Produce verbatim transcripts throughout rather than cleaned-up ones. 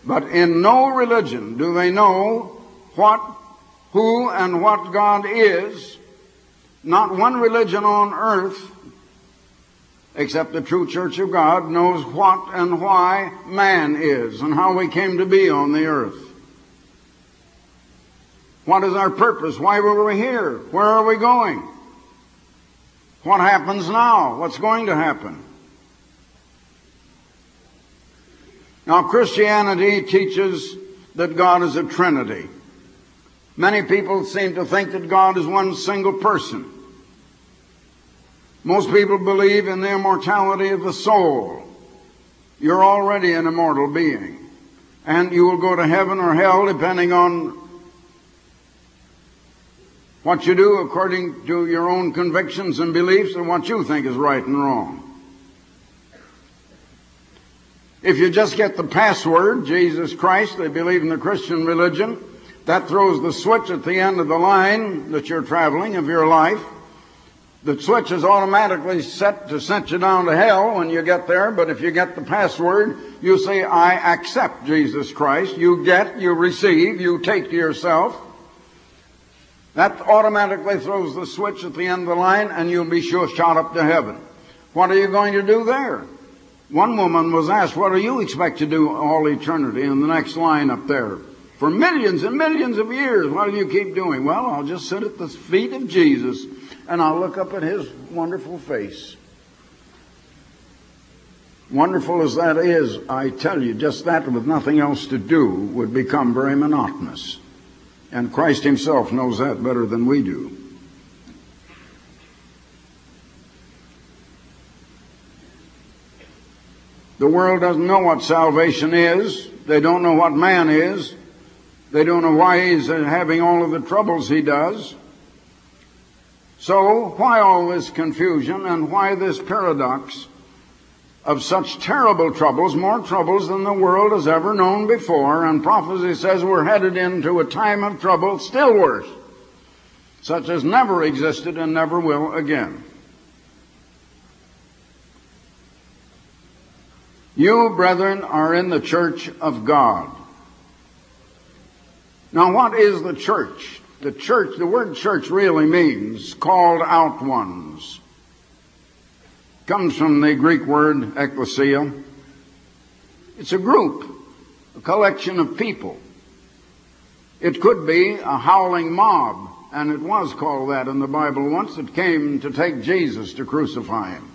But in no religion do they know what, who, and what God is. Not one religion on earth, except the true Church of God, knows what and why man is and how we came to be on the earth. What is our purpose? Why were we here? Where are we going? What happens now? What's going to happen? Now, Christianity teaches that God is a Trinity. Many people seem to think that God is one single person. Most people believe in the immortality of the soul. You're already an immortal being, and you will go to heaven or hell depending on what you do according to your own convictions and beliefs and what you think is right and wrong. If you just get the password, Jesus Christ, they believe in the Christian religion, that throws the switch at the end of the line that you're traveling of your life. The switch is automatically set to send you down to hell when you get there, but if you get the password, you say, I accept Jesus Christ. You get, you receive, you take to yourself. That automatically throws the switch at the end of the line, and you'll be sure shot up to heaven. What are you going to do there? One woman was asked, what do you expect to do all eternity in the next line up there? For millions and millions of years, what do you keep doing? Well, I'll just sit at the feet of Jesus, and I'll look up at His wonderful face. Wonderful as that is, I tell you, just that with nothing else to do would become very monotonous. And Christ Himself knows that better than we do. The world doesn't know what salvation is. They don't know what man is. They don't know why he's having all of the troubles he does. So, why all this confusion and why this paradox of such terrible troubles, more troubles than the world has ever known before? And prophecy says we're headed into a time of trouble still worse, such as never existed and never will again. You, brethren, are in the church of God. Now, what is the church? The church, the word church really means called out ones. It comes from the Greek word ecclesia. It's a group, a collection of people. It could be a howling mob, and it was called that in the Bible once. It came to take Jesus to crucify Him.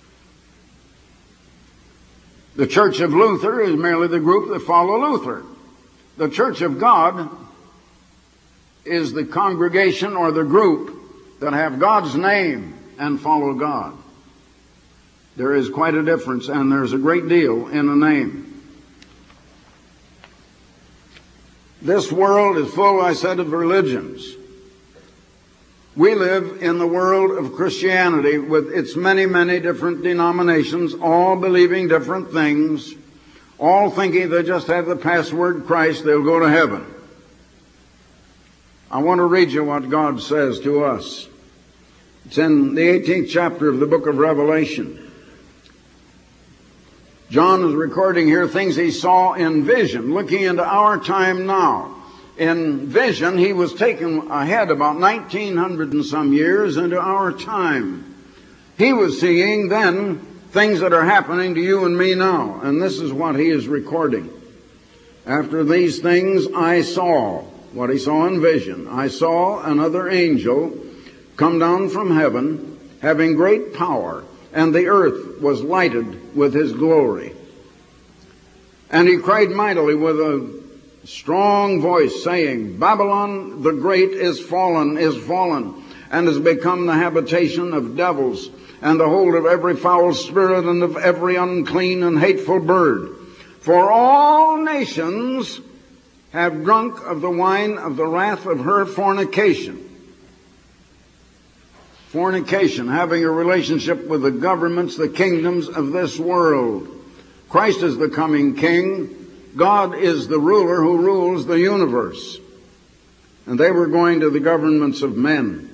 The Church of Luther is merely the group that follow Luther. The Church of God is the congregation or the group that have God's name and follow God. There is quite a difference, and there's a great deal in a name. This world is full, I said, of religions. We live in the world of Christianity with its many, many different denominations, all believing different things, all thinking they just have the password Christ, they'll go to heaven. I want to read you what God says to us. It's in the eighteenth chapter of the book of Revelation. John is recording here things he saw in vision, looking into our time now. In vision, he was taken ahead about nineteen hundred and some years into our time. He was seeing then things that are happening to you and me now, and this is what he is recording. After these things I saw, what he saw in vision, I saw another angel come down from heaven, having great power, and the earth was lighted with his glory. And he cried mightily with a strong voice, saying, Babylon the great is fallen, is fallen, and has become the habitation of devils, and the hold of every foul spirit, and of every unclean and hateful bird. For all nations have drunk of the wine of the wrath of her fornication. Fornication, having a relationship with the governments, the kingdoms of this world. Christ is the coming king. God is the ruler who rules the universe. And they were going to the governments of men.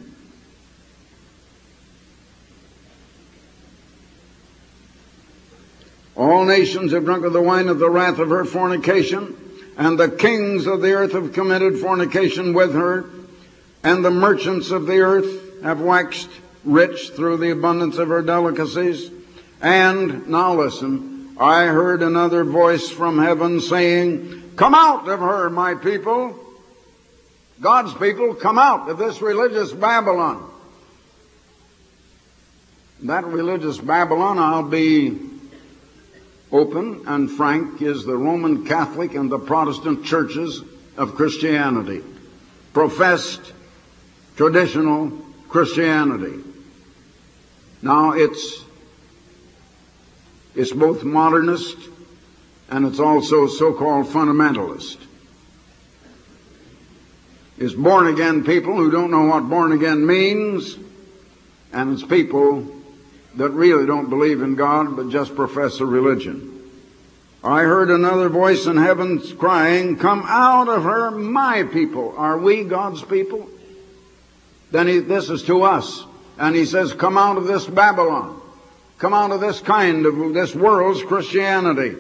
All nations have drunk of the wine of the wrath of her fornication. And the kings of the earth have committed fornication with her, and the merchants of the earth have waxed rich through the abundance of her delicacies. And, now listen, I heard another voice from heaven saying, come out of her, my people. God's people, come out of this religious Babylon. That religious Babylon, I'll be open and frank, is the Roman Catholic and the Protestant churches of Christianity. Professed, traditional Christianity. Now it's, it's both modernist and it's also so-called fundamentalist. It's born-again people who don't know what born-again means, and it's people that really don't believe in God but just profess a religion. I heard another voice in heaven crying, come out of her, my people. Are we God's people? Then he, this is to us. And he says, come out of this Babylon. Come out of this kind of this world's Christianity,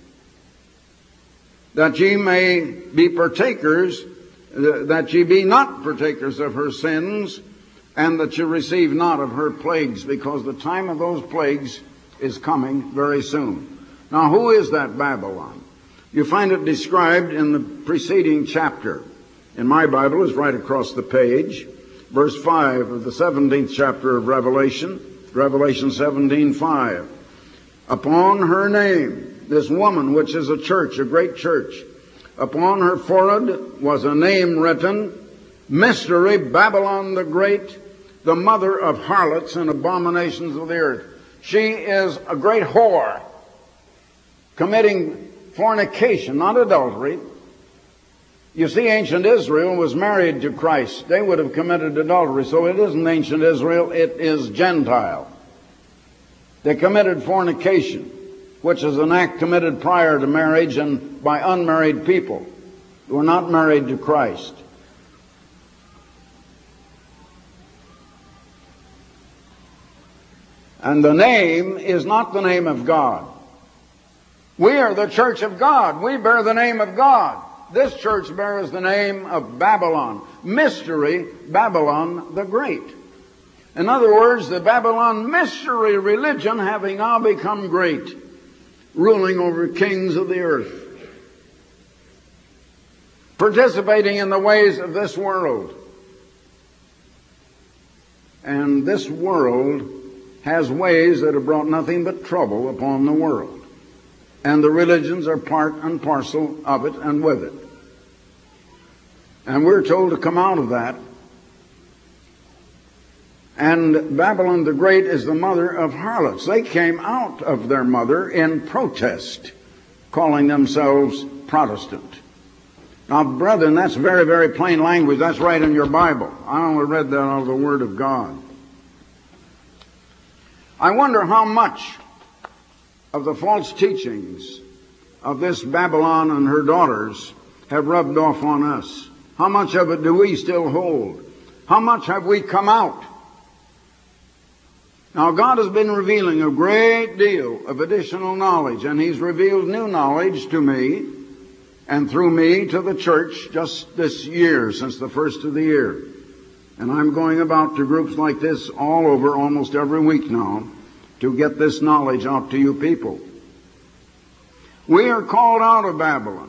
that ye may be partakers, that ye be not partakers of her sins, and that ye receive not of her plagues, because the time of those plagues is coming very soon. Now, who is that Babylon? You find it described in the preceding chapter. In my Bible, it's right across the page. Verse five of the seventeenth chapter of Revelation, Revelation seventeen five. Upon her name, this woman, which is a church, a great church, upon her forehead was a name written, Mystery, Babylon the Great, the mother of harlots and abominations of the earth. She is a great whore, committing fornication, not adultery. You see, ancient Israel was married to Christ. They would have committed adultery, so it isn't ancient Israel, it is Gentile. They committed fornication, which is an act committed prior to marriage and by unmarried people who are not married to Christ. And the name is not the name of God. We are the church of God. We bear the name of God. This church bears the name of Babylon. Mystery, Babylon the Great. In other words, the Babylon mystery religion having now become great, ruling over kings of the earth, participating in the ways of this world. And this world has ways that have brought nothing but trouble upon the world. And the religions are part and parcel of it and with it. And we're told to come out of that. And Babylon the Great is the mother of harlots. They came out of their mother in protest, calling themselves Protestant. Now, brethren, that's very, very plain language. That's right in your Bible. I only read that out of the Word of God. I wonder how much of the false teachings of this Babylon and her daughters have rubbed off on us. How much of it do we still hold? How much have we come out? Now, God has been revealing a great deal of additional knowledge, and He's revealed new knowledge to me and through me to the church just this year, since the first of the year. And I'm going about to groups like this all over almost every week now to get this knowledge out to you people. We are called out of Babylon.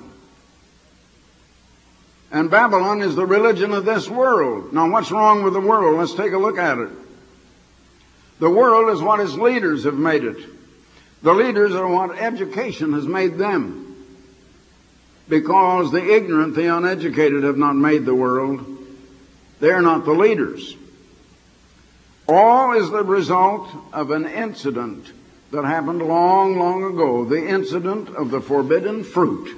And Babylon is the religion of this world. Now, what's wrong with the world? Let's take a look at it. The world is what its leaders have made it. The leaders are what education has made them. Because the ignorant, the uneducated have not made the world. They're not the leaders. All is the result of an incident that happened long, long ago. The incident of the forbidden fruit.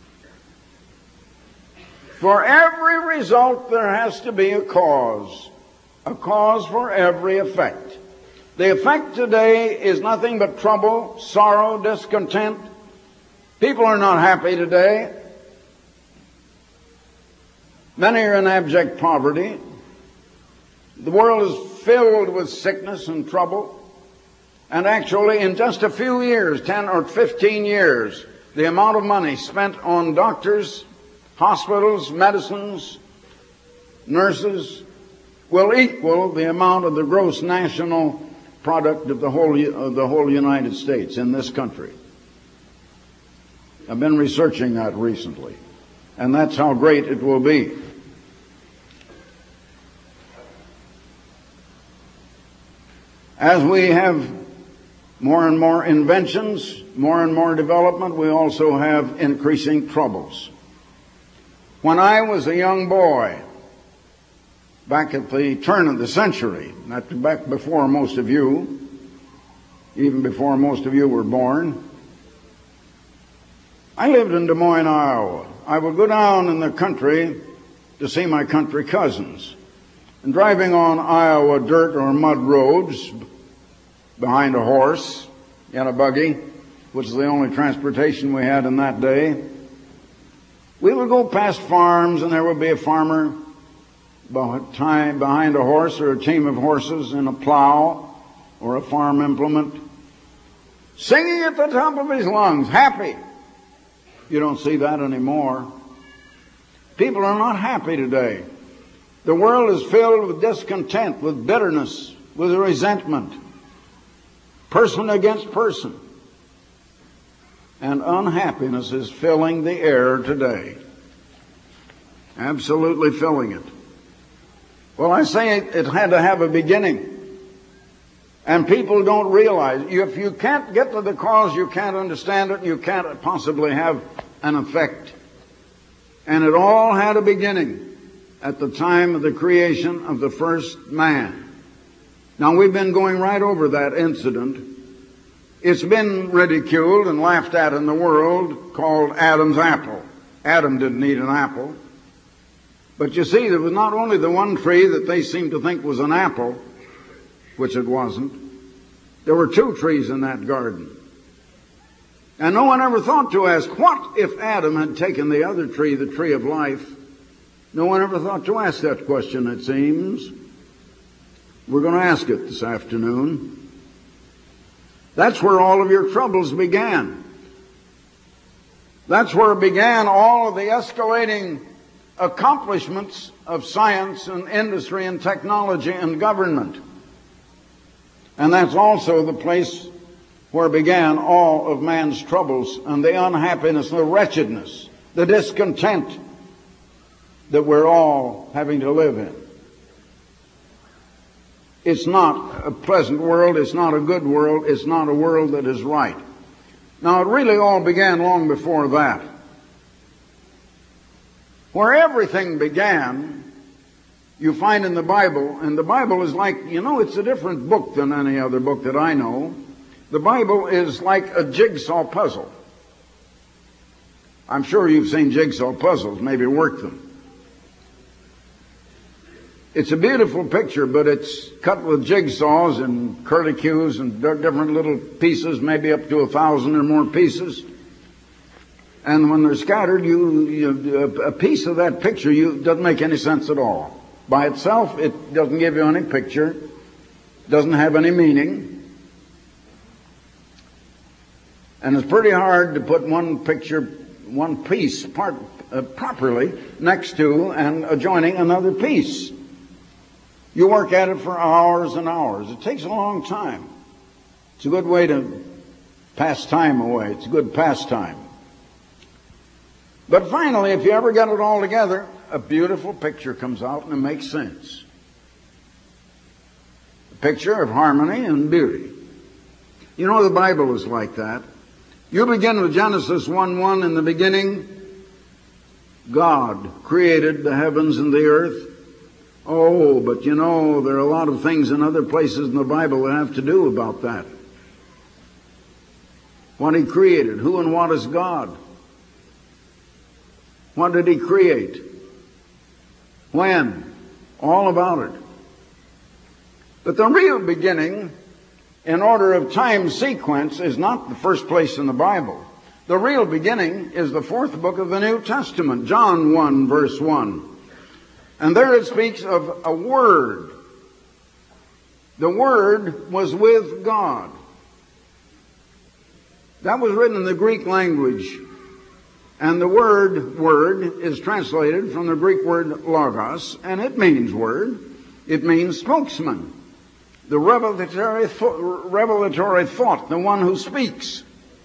For every result there has to be a cause. A cause for every effect. The effect today is nothing but trouble, sorrow, discontent. People are not happy today. Many are in abject poverty. The world is filled with sickness and trouble. And actually, in just a few years, ten or fifteen years, the amount of money spent on doctors, hospitals, medicines, nurses, will equal the amount of the gross national product of the whole, of the whole United States in this country. I've been researching that recently, and that's how great it will be. As we have more and more inventions, more and more development, we also have increasing troubles. When I was a young boy, back at the turn of the century, not back before most of you, even before most of you were born, I lived in Des Moines, Iowa. I would go down in the country to see my country cousins. And driving on Iowa dirt or mud roads behind a horse in a buggy, which is the only transportation we had in that day, we would go past farms, and there would be a farmer behind a horse or a team of horses in a plow or a farm implement, singing at the top of his lungs, happy. You don't see that anymore. People are not happy today. The world is filled with discontent, with bitterness, with resentment, person against person. And unhappiness is filling the air today. Absolutely filling it. Well, I say it, it had to have a beginning. And people don't realize, if you can't get to the cause, you can't understand it, you can't possibly have an effect. And it all had a beginning at the time of the creation of the first man. Now, we've been going right over that incident. It's been ridiculed and laughed at in the world, called Adam's apple. Adam didn't eat an apple. But you see, there was not only the one tree that they seemed to think was an apple, which it wasn't. There were two trees in that garden. And no one ever thought to ask, what if Adam had taken the other tree, the tree of life? No one ever thought to ask that question, it seems. We're going to ask it this afternoon. That's where all of your troubles began. That's where began all of the escalating accomplishments of science and industry and technology and government. And that's also the place where began all of man's troubles and the unhappiness, the wretchedness, the discontent that we're all having to live in. It's not a pleasant world. It's not a good world. It's not a world that is right. Now, it really all began long before that. Where everything began, you find in the Bible, and the Bible is like, you know, it's a different book than any other book that I know. The Bible is like a jigsaw puzzle. I'm sure you've seen jigsaw puzzles, maybe worked them. It's a beautiful picture, but it's cut with jigsaws and curlicues and different little pieces, maybe up to a thousand or more pieces. And when they're scattered, you, you a piece of that picture you doesn't make any sense at all. By itself, it doesn't give you any picture, doesn't have any meaning. And it's pretty hard to put one picture, one piece part, uh, properly next to and adjoining another piece. You work at it for hours and hours. It takes a long time. It's a good way to pass time away. It's a good pastime. But finally, if you ever get it all together, a beautiful picture comes out and it makes sense. A picture of harmony and beauty. You know, the Bible is like that. You begin with Genesis one one, in the beginning, God created the heavens and the earth. Oh, but you know, there are a lot of things in other places in the Bible that have to do about that. What He created, who and what is God? What did He create? When? All about it. But the real beginning, in order of time sequence, is not the first place in the Bible. The real beginning is the fourth book of the New Testament, John one, verse one. And there it speaks of a Word. The Word was with God. That was written in the Greek language. And the word, word, is translated from the Greek word logos, and it means word. It means spokesman. The revelatory, revelatory thought, the one who speaks.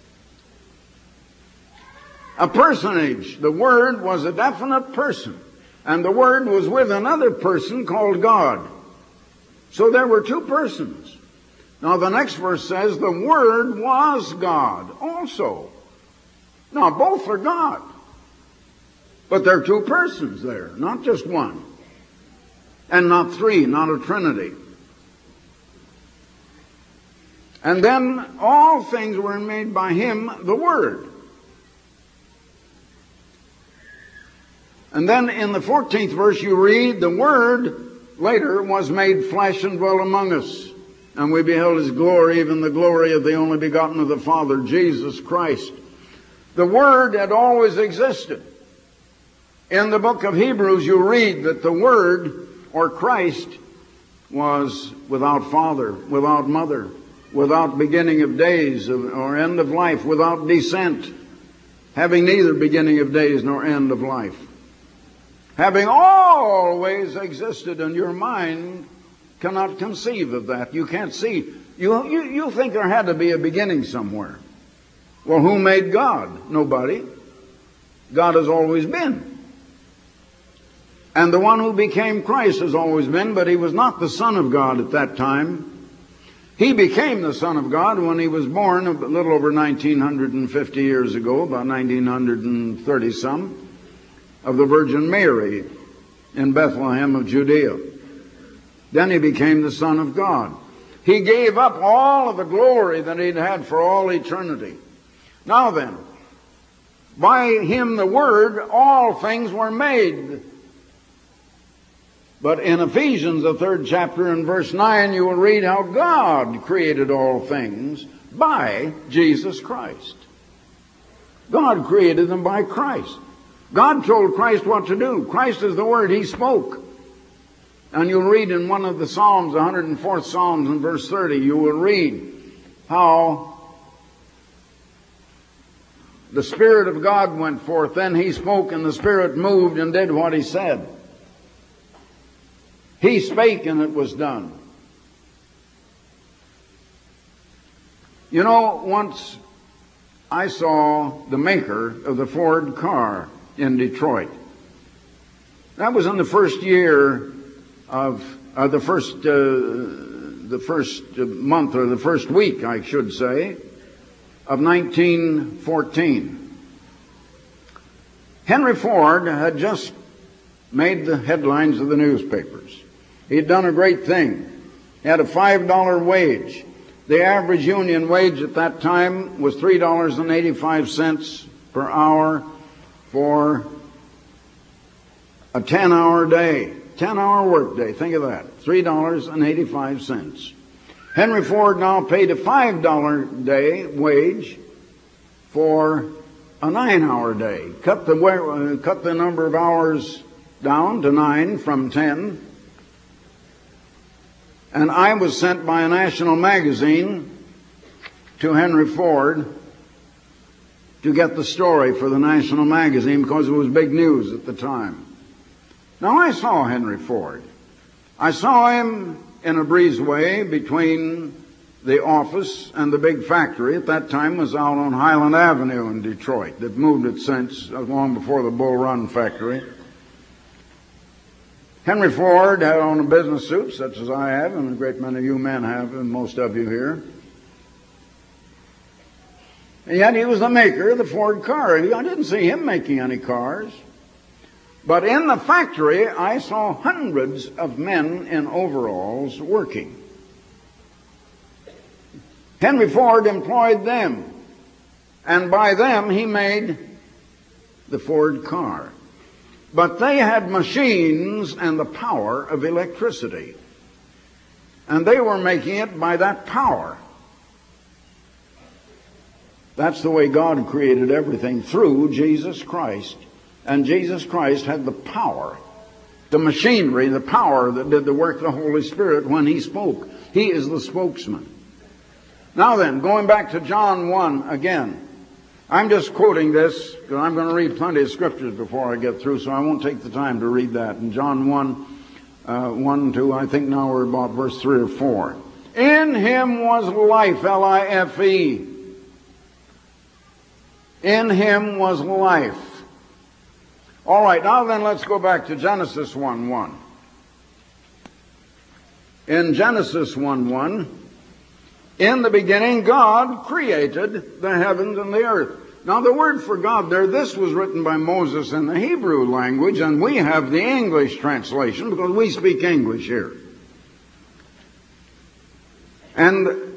A personage. The Word was a definite person. And the Word was with another person called God. So there were two persons. Now the next verse says, the Word was God also. Now both are God. But there are two persons there, not just one. And not three, not a trinity. And then all things were made by Him, the Word. And then in the fourteenth verse you read, the Word later was made flesh and dwelt among us. And we beheld His glory, even the glory of the only begotten of the Father, Jesus Christ. The Word had always existed. In the book of Hebrews you read that the Word, or Christ, was without father, without mother, without beginning of days or end of life, without descent, having neither beginning of days nor end of life. Having always existed, and your mind cannot conceive of that. You can't see. You, you, you think there had to be a beginning somewhere. Well, who made God? Nobody. God has always been. And the one who became Christ has always been, but He was not the Son of God at that time. He became the Son of God when He was born a little over nineteen fifty years ago, about nineteen thirty some. Of the Virgin Mary in Bethlehem of Judea. Then He became the Son of God. He gave up all of the glory that He'd had for all eternity. Now then, by Him, the Word, all things were made. But in Ephesians, the third chapter and verse nine, you will read how God created all things by Jesus Christ. God created them by Christ. God told Christ what to do. Christ is the Word. He spoke. And you'll read in one of the Psalms, the one hundred fourth Psalms in verse thirty, you will read how the Spirit of God went forth. Then He spoke and the Spirit moved and did what He said. He spake and it was done. You know, once I saw the maker of the Ford car in Detroit. That was in the first year of uh, the first uh, the first month or the first week, I should say, of nineteen fourteen. Henry Ford had just made the headlines of the newspapers. He had done a great thing. He had a five dollar wage. The average union wage at that time was three dollars and eighty-five cents per hour for a ten hour day, ten hour work day. Think of that, three dollars and eighty-five cents. Henry Ford now paid a five dollar day wage for a nine hour day. Cut the, uh, cut the number of hours down to nine from ten. And I was sent by a national magazine to Henry Ford to get the story for the national magazine because it was big news at the time. Now I saw Henry Ford. I saw him in a breezeway between the office and the big factory. At that time was out on Highland Avenue in Detroit. They've moved it since, long before the Bull Run factory. Henry Ford had on a business suit, such as I have, and a great many of you men have, and most of you here. And yet he was the maker of the Ford car. I didn't see him making any cars. But in the factory, I saw hundreds of men in overalls working. Henry Ford employed them, and by them he made the Ford car. But they had machines and the power of electricity. And they were making it by that power. That's the way God created everything, through Jesus Christ. And Jesus Christ had the power, the machinery, the power that did the work of the Holy Spirit when He spoke. He is the spokesman. Now then, going back to John one again. I'm just quoting this because I'm going to read plenty of scriptures before I get through, so I won't take the time to read that. In John one, uh, one, two, I think now we're about verse three or four. In him was life, L I F E. In him was life. All right, now then let's go back to Genesis one one. In Genesis one one, in the beginning, God created the heavens and the earth. Now, the word for God there, this was written by Moses in the Hebrew language, and we have the English translation because we speak English here. And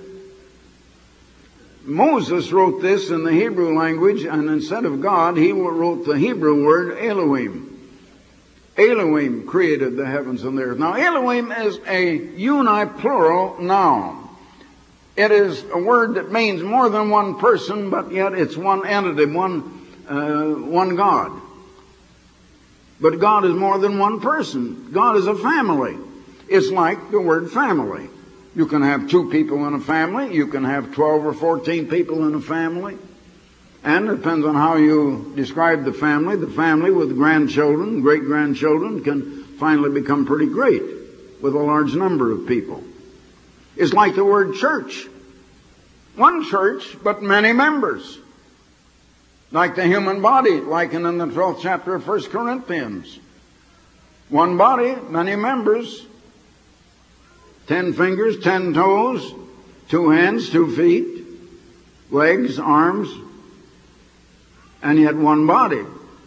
Moses wrote this in the Hebrew language, and instead of God, he wrote the Hebrew word Elohim. Elohim created the heavens and the earth. Now, Elohim is a uniplural noun. It is a word that means more than one person, but yet it's one entity, one, uh, one God. But God is more than one person. God is a family. It's like the word family. You can have two people in a family. You can have twelve or fourteen people in a family. And it depends on how you describe the family. The family with grandchildren, great-grandchildren can finally become pretty great with a large number of people. It's like the word church. One church, but many members. Like the human body, likened in the twelfth chapter of First Corinthians. One body, many members. Ten fingers, ten toes, two hands, two feet, legs, arms, and yet one body.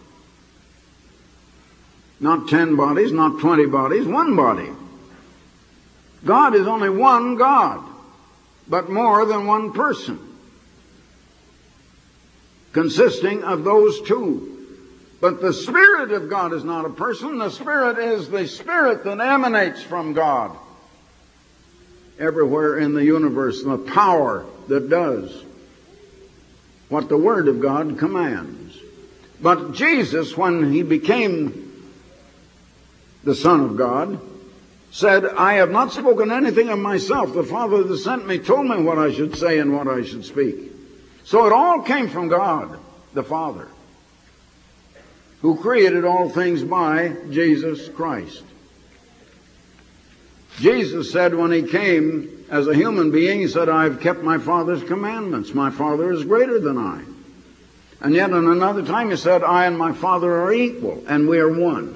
Not ten bodies, not twenty bodies, one body. God is only one God, but more than one person, consisting of those two. But the Spirit of God is not a person. The Spirit is the Spirit that emanates from God. Everywhere in the universe, the power that does what the Word of God commands. But Jesus, when He became the Son of God, said, I have not spoken anything of myself. The Father that sent me told me what I should say and what I should speak. So it all came from God, the Father, who created all things by Jesus Christ. Jesus said when He came as a human being, He said, I have kept my Father's commandments. My Father is greater than I. And yet in another time He said, I and my Father are equal, and we are one.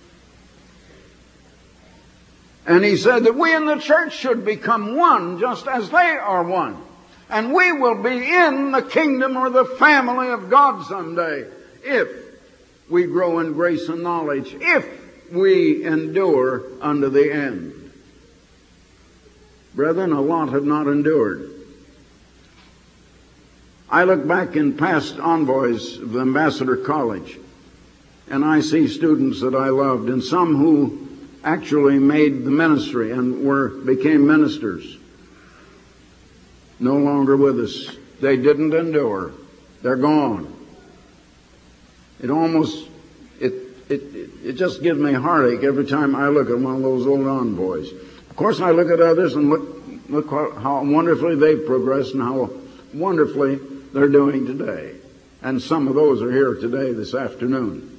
And He said that we in the church should become one just as they are one. And we will be in the kingdom or the family of God someday if we grow in grace and knowledge, if we endure unto the end. Brethren, a lot have not endured. I look back in past envoys of the Ambassador College, and I see students that I loved, and some who actually made the ministry and were became ministers. No longer with us. They didn't endure. They're gone. It almost, it, it, it just gives me heartache every time I look at one of those old envoys. Of course, I look at others and look, look how, how wonderfully they've progressed and how wonderfully they're doing today. And some of those are here today, this afternoon.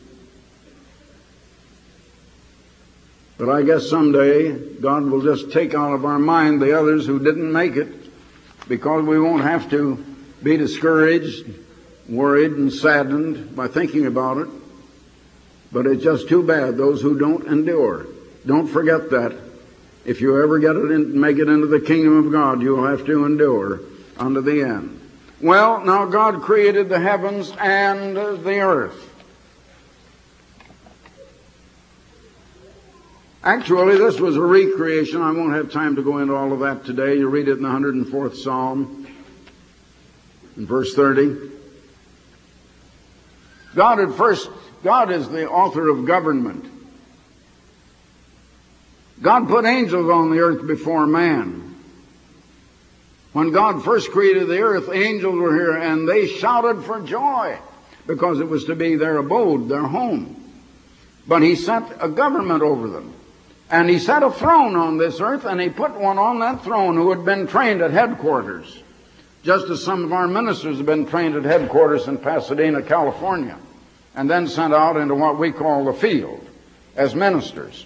But I guess someday God will just take out of our mind the others who didn't make it, because we won't have to be discouraged, worried, and saddened by thinking about it. But it's just too bad, those who don't endure. Don't forget that. If you ever get it in, make it into the kingdom of God, you'll have to endure unto the end. Well, now God created the heavens and the earth. Actually, this was a recreation. I won't have time to go into all of that today. You read it in the one hundred fourth Psalm, in verse thirty. God at first, God is the author of government. God put angels on the earth before man. When God first created the earth, angels were here, and they shouted for joy because it was to be their abode, their home. But He set a government over them. And He set a throne on this earth, and He put one on that throne who had been trained at headquarters Just as some of our ministers have been trained at headquarters in Pasadena, California, and then sent out into what we call the field as ministers.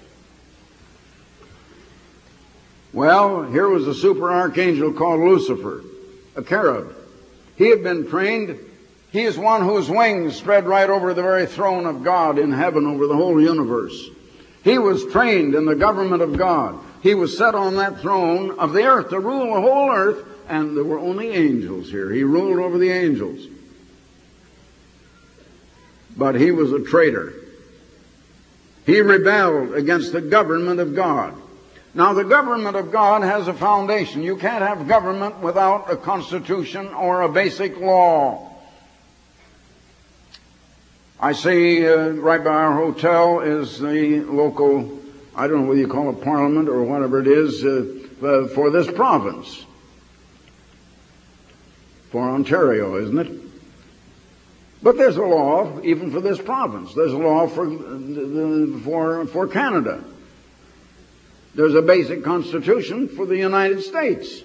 Well, here was a super archangel called Lucifer, a cherub. He had been trained. He is one whose wings spread right over the very throne of God in heaven over the whole universe. He was trained in the government of God. He was set on that throne of the earth to rule the whole earth, and there were only angels here. He ruled over the angels. But he was a traitor. He rebelled against the government of God. Now, the government of God has a foundation. You can't have government without a constitution or a basic law. I see uh, right by our hotel is the local, I don't know whether you call it parliament or whatever it is, uh, for this province. For Ontario, isn't it? But there's a law even for this province. There's a law for, for, for Canada. There's a basic constitution for the United States.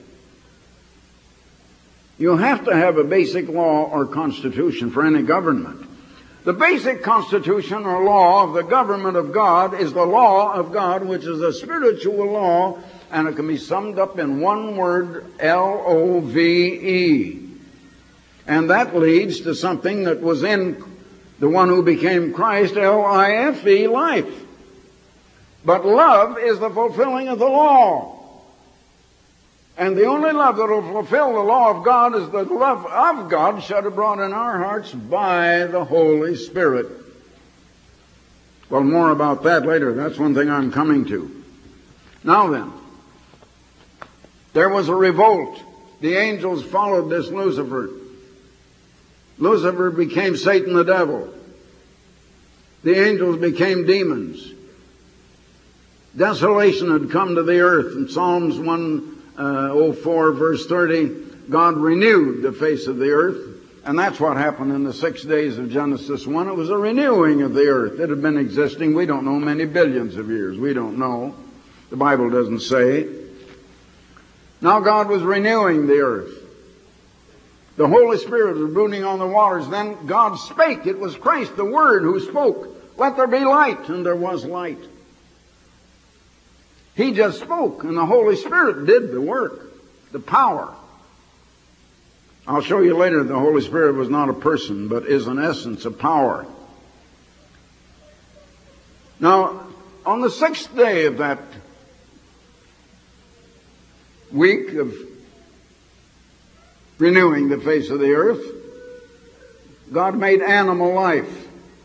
You have to have a basic law or constitution for any government. The basic constitution or law of the government of God is the law of God, which is a spiritual law, and it can be summed up in one word, L O V E. And that leads to something that was in the one who became Christ, L I F E, life. But love is the fulfilling of the law. And the only love that will fulfill the law of God is the love of God shed abroad in our hearts by the Holy Spirit. Well, more about that later. That's one thing I'm coming to. Now then, there was a revolt. The angels followed this Lucifer. Lucifer became Satan the devil. The angels became demons. Desolation had come to the earth. In Psalms one oh four, verse thirty, God renewed the face of the earth. And that's what happened in the six days of Genesis one. It was a renewing of the earth. It had been existing, we don't know, many billions of years. We don't know. The Bible doesn't say. Now God was renewing the earth. The Holy Spirit was brooding on the waters. Then God spake. It was Christ, the Word, who spoke. Let there be light. And there was light. He just spoke, and the Holy Spirit did the work, the power. I'll show you later the Holy Spirit was not a person, but is in essence a power. Now, on the sixth day of that week of renewing the face of the earth, God made animal life.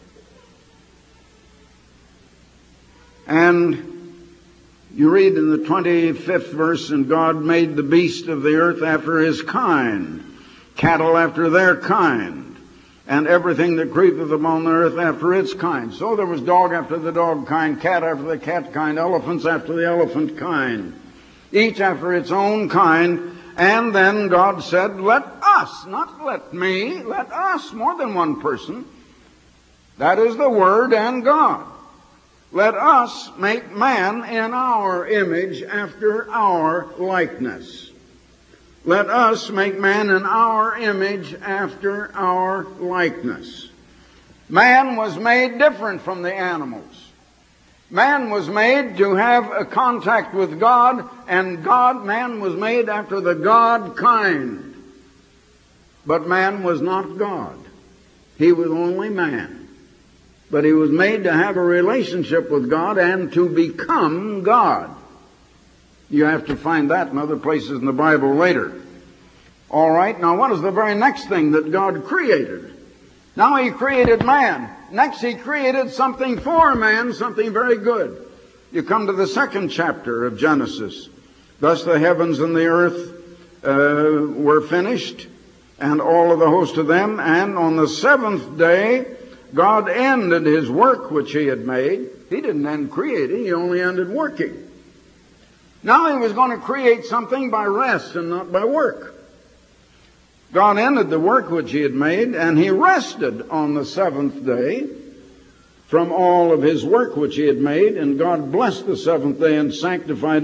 And you read in the twenty-fifth verse, and God made the beast of the earth after his kind, cattle after their kind, and everything that creepeth upon the earth after its kind. So there was dog after the dog kind, cat after the cat kind, elephants after the elephant kind, each after its own kind. And then God said, let us, not let me, let us, more than one person. That is the Word and God. Let us make man in our image after our likeness. Let us make man in our image after our likeness. Man was made different from the animals. Man was made to have a contact with God, and God, man was made after the God kind. But man was not God. He was only man. But he was made to have a relationship with God and to become God. You have to find that in other places in the Bible later. All right, now what is the very next thing that God created? Now he created man. Next he created something for man, something very good. You come to the second chapter of Genesis. Thus the heavens and the earth uh, were finished, and all of the host of them. And on the seventh day, God ended his work which he had made. He didn't end creating, he only ended working. Now he was going to create something by rest and not by work. God ended the work which he had made, and he rested on the seventh day from all of his work which he had made. And God blessed the seventh day and sanctified it,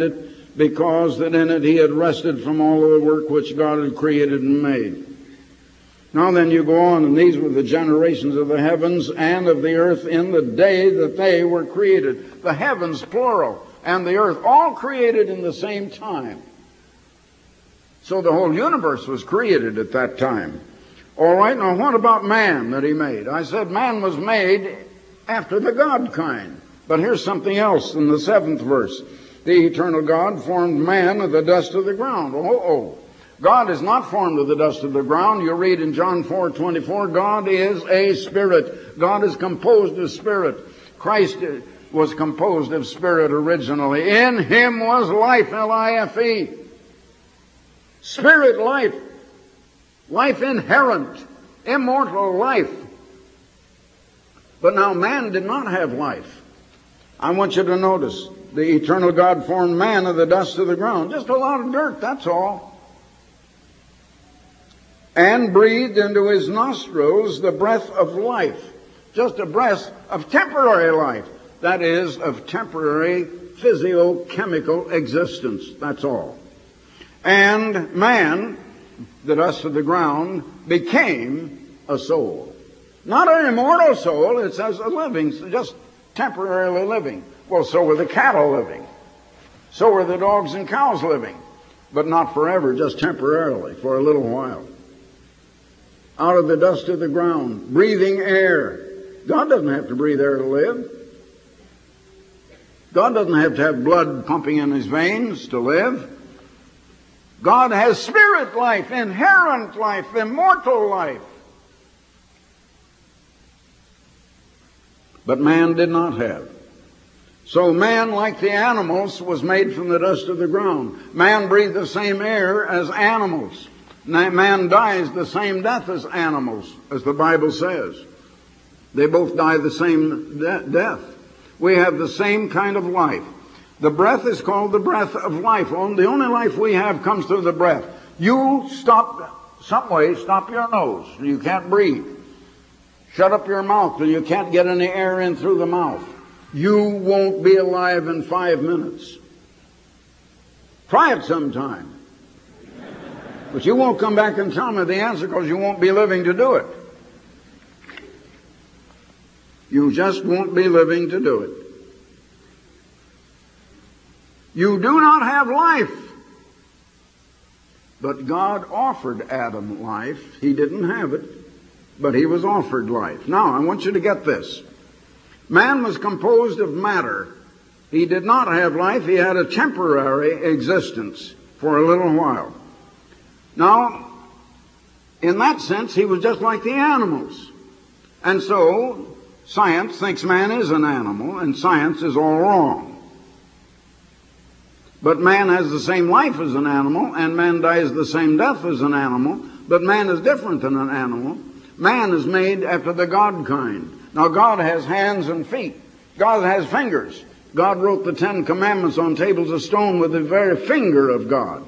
because that in it he had rested from all of the work which God had created and made. Now then you go on, and these were the generations of the heavens and of the earth in the day that they were created. The heavens, plural, and the earth, all created in the same time. So the whole universe was created at that time. All right, now what about man that he made? I said man was made after the God kind. But here's something else in the seventh verse. The eternal God formed man of the dust of the ground. Oh, oh. God is not formed of the dust of the ground. You read in John four twenty-four, God is a spirit. God is composed of spirit. Christ was composed of spirit originally. In him was life, L I F E. Spirit life. Life inherent. Immortal life. But now man did not have life. I want you to notice, the eternal God formed man of the dust of the ground. Just a lot of dirt, that's all. And breathed into his nostrils the breath of life. Just a breath of temporary life. That is, of temporary physiochemical existence. That's all. And man, the dust of the ground, became a soul. Not an immortal soul, it says a living, just temporarily living. Well, so were the cattle living. So were the dogs and cows living. But not forever, just temporarily, for a little while. Out of the dust of the ground, breathing air. God doesn't have to breathe air to live. God doesn't have to have blood pumping in his veins to live. God has spirit life, inherent life, immortal life. But man did not have. So man, like the animals, was made from the dust of the ground. Man breathed the same air as animals. Man dies the same death as animals, as the Bible says. They both die the same de- death. We have the same kind of life. The breath is called the breath of life. The only life we have comes through the breath. You stop, some way, stop your nose. You can't breathe. Shut up your mouth till you can't get any air in through the mouth. You won't be alive in five minutes. Try it sometime. But you won't come back and tell me the answer because you won't be living to do it. You just won't be living to do it. You do not have life. But God offered Adam life. He didn't have it, but he was offered life. Now, I want you to get this. Man was composed of matter. He did not have life. He had a temporary existence for a little while. Now, in that sense, he was just like the animals. And so, science thinks man is an animal, and science is all wrong. But man has the same life as an animal, and man dies the same death as an animal, but man is different than an animal. Man is made after the God kind. Now, God has hands and feet. God has fingers. God wrote the Ten Commandments on tables of stone with the very finger of God.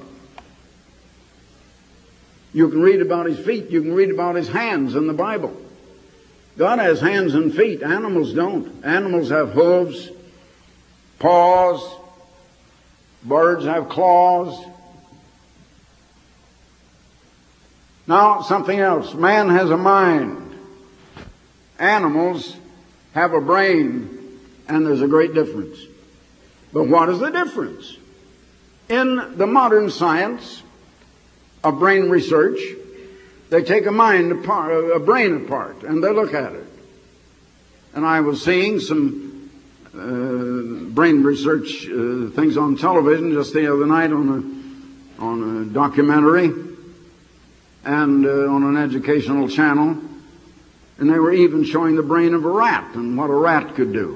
You can read about his feet. You can read about his hands in the Bible. God has hands and feet. Animals don't. Animals have hooves, paws. Birds have claws. Now, something else. Man has a mind. Animals have a brain, and there's a great difference. But what is the difference? In the modern science of brain research, they take a mind apart, a brain apart, and they look at it. And I was seeing some Uh, brain research uh, things on television just the other night on a on a documentary and uh, on an educational channel, and they were even showing the brain of a rat and what a rat could do.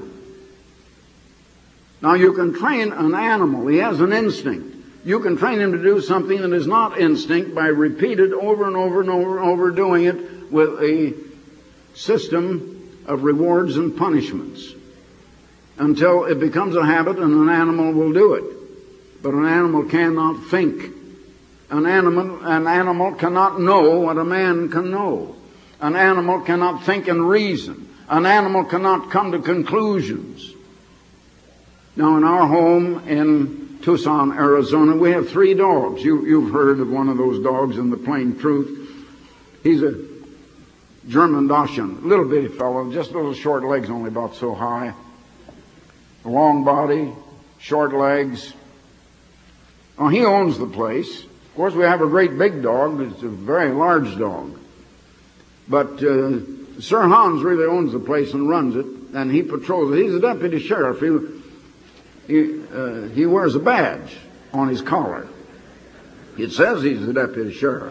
Now you can train an animal. He has an instinct. You can train him to do something that is not instinct by repeated over and over and over and over doing it with a system of rewards and punishments, until it becomes a habit and an animal will do it. But an animal cannot think. An animal, an animal cannot know what a man can know. An animal cannot think and reason. An animal cannot come to conclusions. Now, in our home in Tucson, Arizona. We have three dogs. You, you've heard of one of those dogs in the Plain Truth. He's a German Dachshund, little bitty fellow, just little short legs, only about so high. A long body, short legs. Well, he owns the place. Of course, we have a great big dog. It's a very large dog. But uh, Sir Hans really owns the place and runs it, and he patrols it. He's a deputy sheriff. He, he, uh, he wears a badge on his collar. It says he's the deputy sheriff.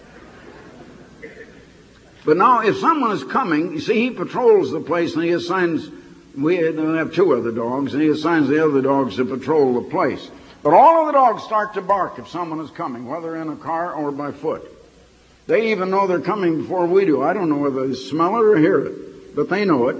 But now, if someone is coming, you see, he patrols the place and he assigns, we have two other dogs, and he assigns the other dogs to patrol the place. But all of the dogs start to bark if someone is coming, whether in a car or by foot. They even know they're coming before we do. I don't know whether they smell it or hear it, but they know it.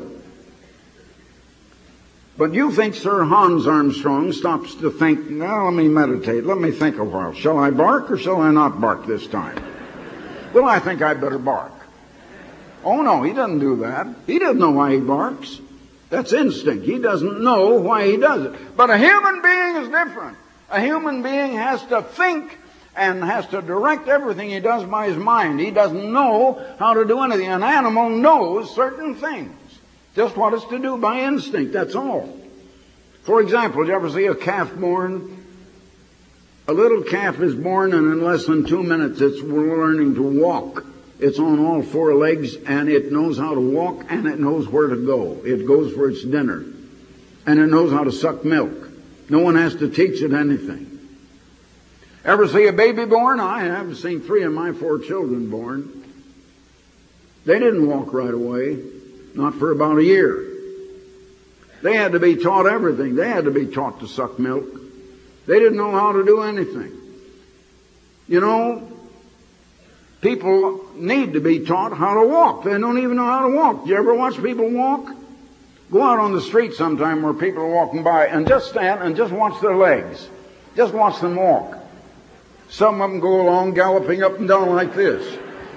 But you think Sir Hans Armstrong stops to think, now let me meditate, let me think a while. Shall I bark or shall I not bark this time? Well, I think I'd better bark. Oh no, he doesn't do that. He doesn't know why he barks. That's instinct. He doesn't know why he does it. But a human being is different. A human being has to think and has to direct everything he does by his mind. He doesn't know how to do anything. An animal knows certain things. Just what it's to do by instinct, that's all. For example, did you ever see a calf born? A little calf is born and in less than two minutes it's learning to walk. It's on all four legs, and it knows how to walk, and it knows where to go. It goes for its dinner. And it knows how to suck milk. No one has to teach it anything. Ever see a baby born? I have seen three of my four children born. They didn't walk right away. Not for about a year. They had to be taught everything. They had to be taught to suck milk. They didn't know how to do anything. You know, people need to be taught how to walk. They don't even know how to walk. Do you ever watch people walk? Go out on the street sometime where people are walking by and just stand and just watch their legs. Just watch them walk. Some of them go along galloping up and down like this.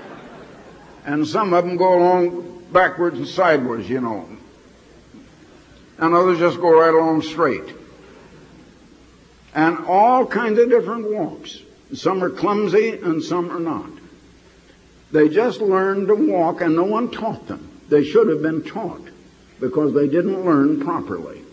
And some of them go along backwards and sideways, you know. And others just go right along straight. And all kinds of different walks. Some are clumsy and some are not. They just learned to walk and no one taught them. They should have been taught because they didn't learn properly.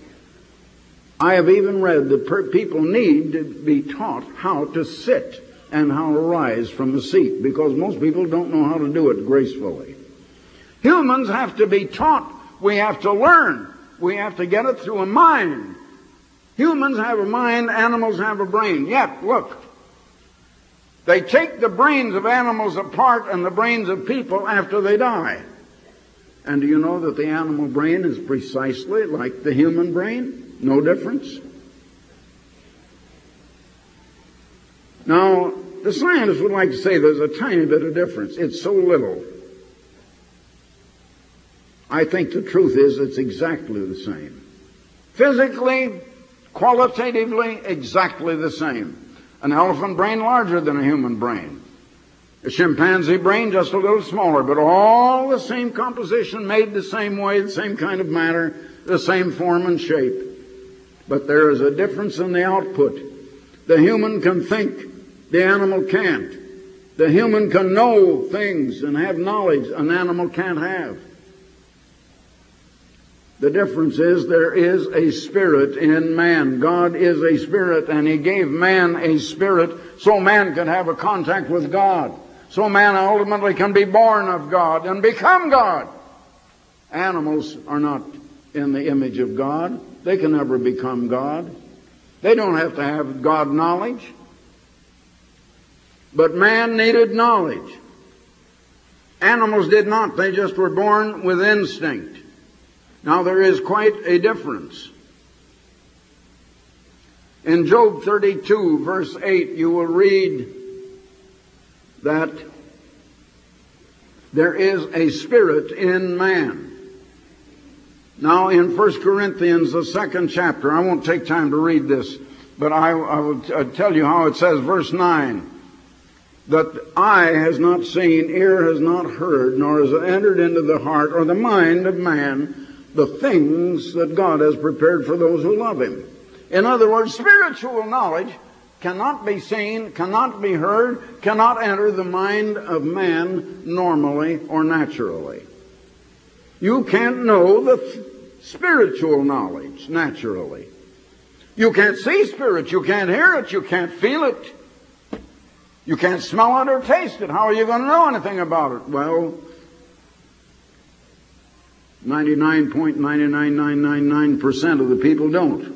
I have even read that per- people need to be taught how to sit and how to rise from a seat because most people don't know how to do it gracefully. Humans have to be taught. We have to learn. We have to get it through a mind. Humans have a mind, animals have a brain. Yet, look, they take the brains of animals apart and the brains of people after they die. And do you know that the animal brain is precisely like the human brain? No difference. Now, the scientists would like to say there's a tiny bit of difference. It's so little. I think the truth is it's exactly the same. Physically, qualitatively, exactly the same. An elephant brain larger than a human brain. A chimpanzee brain just a little smaller, but all the same composition, made the same way, the same kind of matter, the same form and shape. But there is a difference in the output. The human can think, the animal can't. The human can know things and have knowledge an animal can't have. The difference is there is a spirit in man. God is a spirit, and He gave man a spirit so man could have a contact with God. So man ultimately can be born of God and become God. Animals are not in the image of God. They can never become God. They don't have to have God knowledge. But man needed knowledge. Animals did not. They just were born with instinct. Now there is quite a difference. In Job thirty-two, verse eight, you will read that there is a spirit in man. Now in First Corinthians, the second chapter, I won't take time to read this, but I, I will t- tell you how it says, verse nine, that eye has not seen, ear has not heard, nor has it entered into the heart or the mind of man the things that God has prepared for those who love Him. In other words, spiritual knowledge cannot be seen, cannot be heard, cannot enter the mind of man normally or naturally. You can't know the f- spiritual knowledge naturally. You can't see spirit, you can't hear it, you can't feel it. You can't smell it or taste it. How are you going to know anything about it? Well, ninety-nine point nine nine nine nine nine percent of the people don't.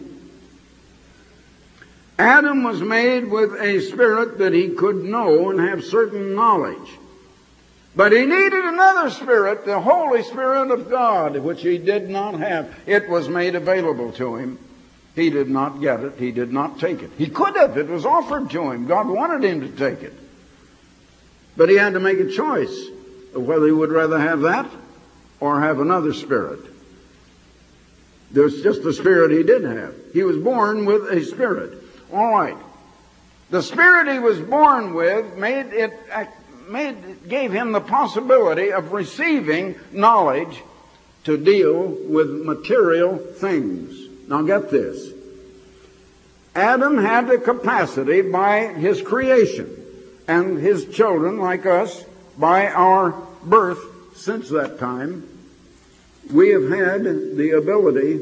Adam was made with a spirit that he could know and have certain knowledge. But he needed another spirit, the Holy Spirit of God, which he did not have. It was made available to him. He did not get it. He did not take it. He could have. It was offered to him. God wanted him to take it. But he had to make a choice of whether he would rather have that or have another spirit. There's just the spirit he did have. He was born with a spirit. All right. The spirit he was born with made it, made, gave him the possibility of receiving knowledge to deal with material things. Now get this. Adam had the capacity by his creation, and his children, like us, by our birth since that time, we have had the ability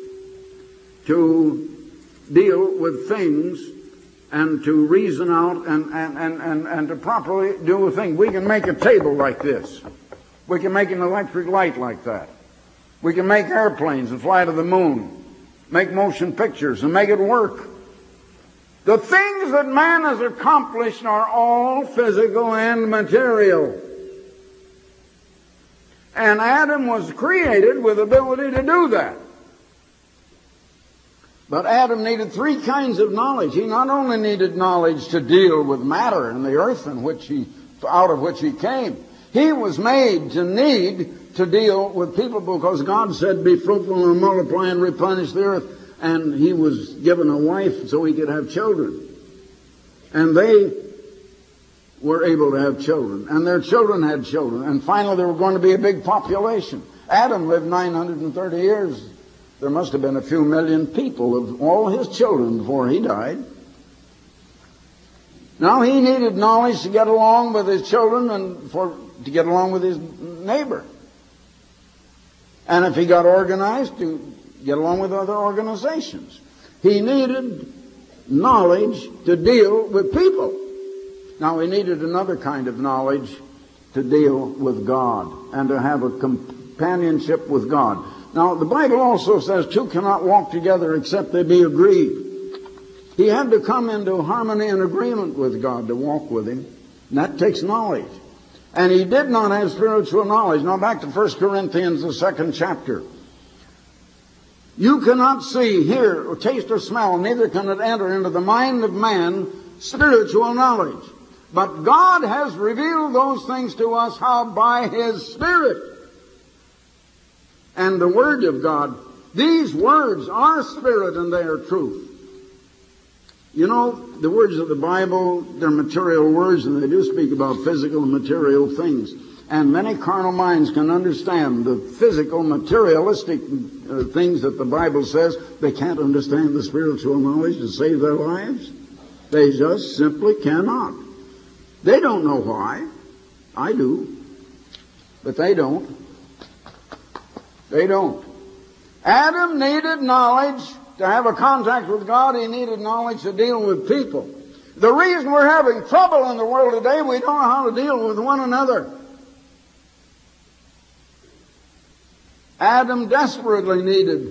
to deal with things and to reason out and, and, and, and, and to properly do a thing. We can make a table like this. We can make an electric light like that. We can make airplanes and fly to the moon, make motion pictures and make it work. The things that man has accomplished are all physical and material. And Adam was created with ability to do that. But Adam needed three kinds of knowledge. He not only needed knowledge to deal with matter and the earth in which he, out of which he came, he was made to need to deal with people because God said, be fruitful and multiply and replenish the earth. And he was given a wife so he could have children. And they were able to have children. And their children had children. And finally there were going to be a big population. Adam lived nine hundred thirty years. There must have been a few million people of all his children before he died. Now he needed knowledge to get along with his children and for to get along with his neighbor. And if he got organized, to get along with other organizations. He needed knowledge to deal with people. Now he needed another kind of knowledge to deal with God and to have a companionship with God. Now, the Bible also says two cannot walk together except they be agreed. He had to come into harmony and agreement with God to walk with him. And that takes knowledge. And he did not have spiritual knowledge. Now, back to First Corinthians, the second chapter. You cannot see, hear, or taste, or smell, neither can it enter into the mind of man spiritual knowledge. But God has revealed those things to us, how? By His Spirit. And the Word of God, these words are spirit and they are truth. You know, the words of the Bible, they're material words and they do speak about physical and material things. And many carnal minds can understand the physical, materialistic uh, things that the Bible says. They can't understand the spiritual knowledge to save their lives. They just simply cannot. They don't know why. I do. But they don't. They don't. Adam needed knowledge to have a contact with God. He needed knowledge to deal with people. The reason we're having trouble in the world today, we don't know how to deal with one another. Adam desperately needed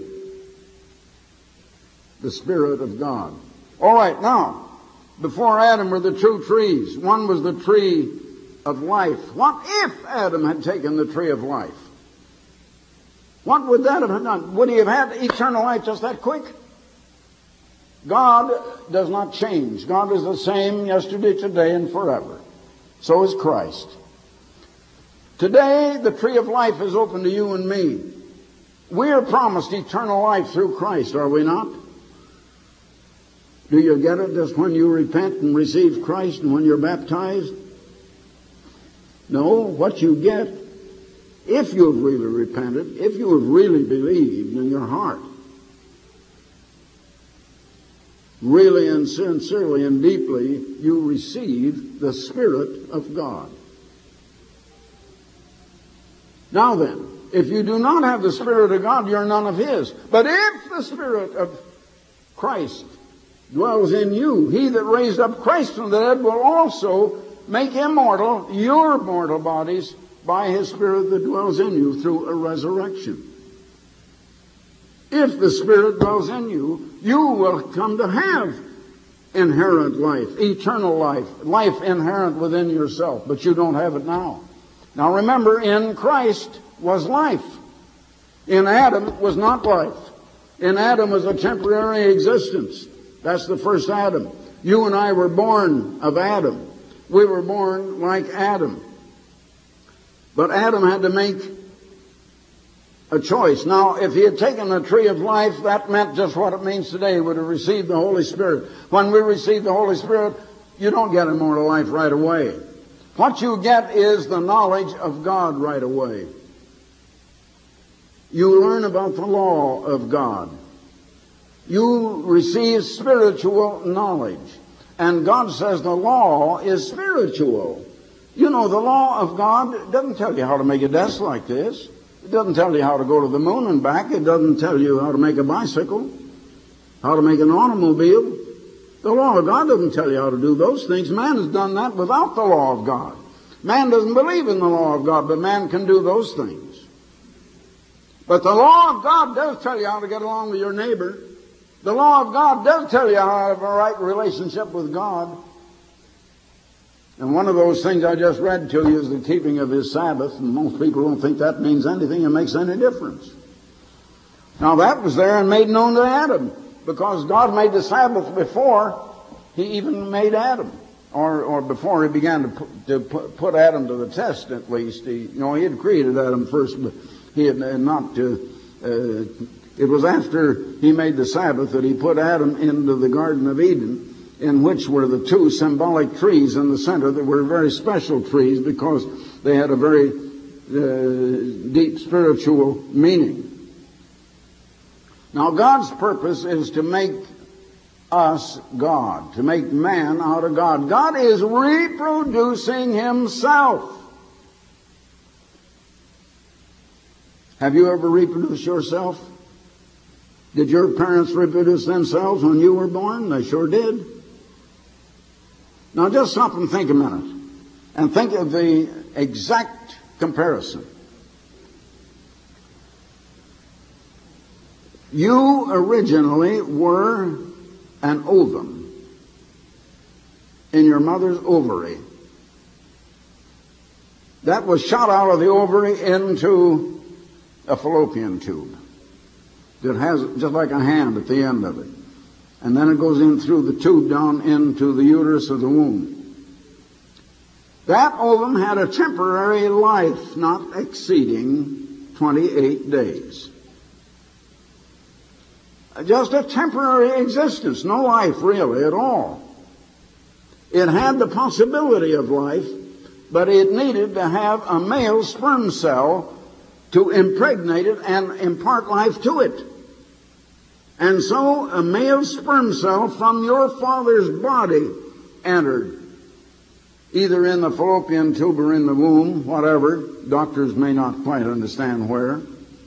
the Spirit of God. All right, now, before Adam were the two trees. One was the tree of life. What if Adam had taken the tree of life? What would that have done? Would he have had eternal life just that quick? God does not change. God is the same yesterday, today, and forever. So is Christ. Today, the tree of life is open to you and me. We are promised eternal life through Christ, are we not? Do you get it just when you repent and receive Christ and when you're baptized? No, what you get, if you have really repented, if you have really believed in your heart, really and sincerely and deeply, you receive the Spirit of God. Now then, if you do not have the Spirit of God, you're none of His. But if the Spirit of Christ dwells in you, He that raised up Christ from the dead will also make immortal your mortal bodies by His Spirit that dwells in you through a resurrection. If the Spirit dwells in you, you will come to have inherent life, eternal life, life inherent within yourself, but you don't have it now. Now remember, in Christ was life. In Adam was not life. In Adam was a temporary existence. That's the first Adam. You and I were born of Adam. We were born like Adam. But Adam had to make a choice. Now, if he had taken the tree of life, that meant just what it means today. He would have received the Holy Spirit. When we receive the Holy Spirit, you don't get immortal life right away. What you get is the knowledge of God right away. You learn about the law of God. You receive spiritual knowledge. And God says the law is spiritual. You know, the law of God doesn't tell you how to make a desk like this. It doesn't tell you how to go to the moon and back. It doesn't tell you how to make a bicycle, how to make an automobile. The law of God doesn't tell you how to do those things. Man has done that without the law of God. Man doesn't believe in the law of God, but man can do those things. But the law of God does tell you how to get along with your neighbor. The law of God does tell you how to have a right relationship with God. And one of those things I just read to you is the keeping of His Sabbath, and most people don't think that means anything or makes any difference. Now that was there and made known to Adam, because God made the Sabbath before He even made Adam, or or before He began to put, to put Adam to the test. At least, he, you know, He had created Adam first, but He had not. Uh, uh, it was after He made the Sabbath that He put Adam into the Garden of Eden, in which were the two symbolic trees in the center that were very special trees because they had a very uh, deep spiritual meaning. Now God's purpose is to make us God, to make man out of God. God is reproducing Himself. Have you ever reproduced yourself? Did your parents reproduce themselves when you were born? They sure did. Now just stop and think a minute and think of the exact comparison. You originally were an ovum in your mother's ovary. That was shot out of the ovary into a fallopian tube that has just like a hand at the end of it. And then it goes in through the tube down into the uterus of the womb. That ovum had a temporary life not exceeding twenty-eight days. Just a temporary existence, no life really at all. It had the possibility of life, but it needed to have a male sperm cell to impregnate it and impart life to it. And so a male sperm cell from your father's body entered, either in the fallopian tube or in the womb, whatever. Doctors may not quite understand where.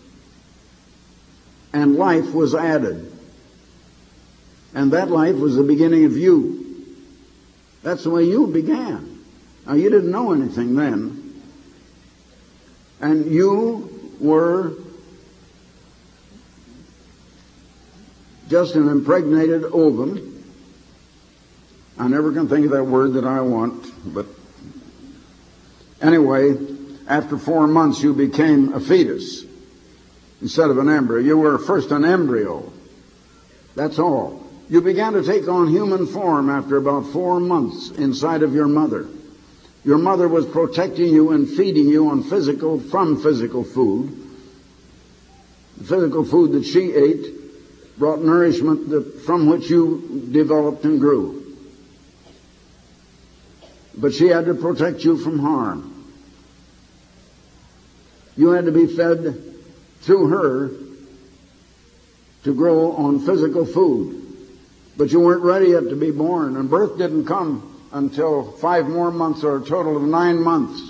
And life was added. And that life was the beginning of you. That's the way you began. Now, you didn't know anything then. And you were just an impregnated ovum. I never can think of that word that I want, but anyway, after four months you became a fetus instead of an embryo. You were first an embryo. That's all. You began to take on human form after about four months inside of your mother. Your mother was protecting you and feeding you on physical, from physical food. The physical food that she ate brought nourishment that, from which you developed and grew. But she had to protect you from harm. You had to be fed through her to grow on physical food. But you weren't ready yet to be born, and birth didn't come until five more months, or a total of nine months.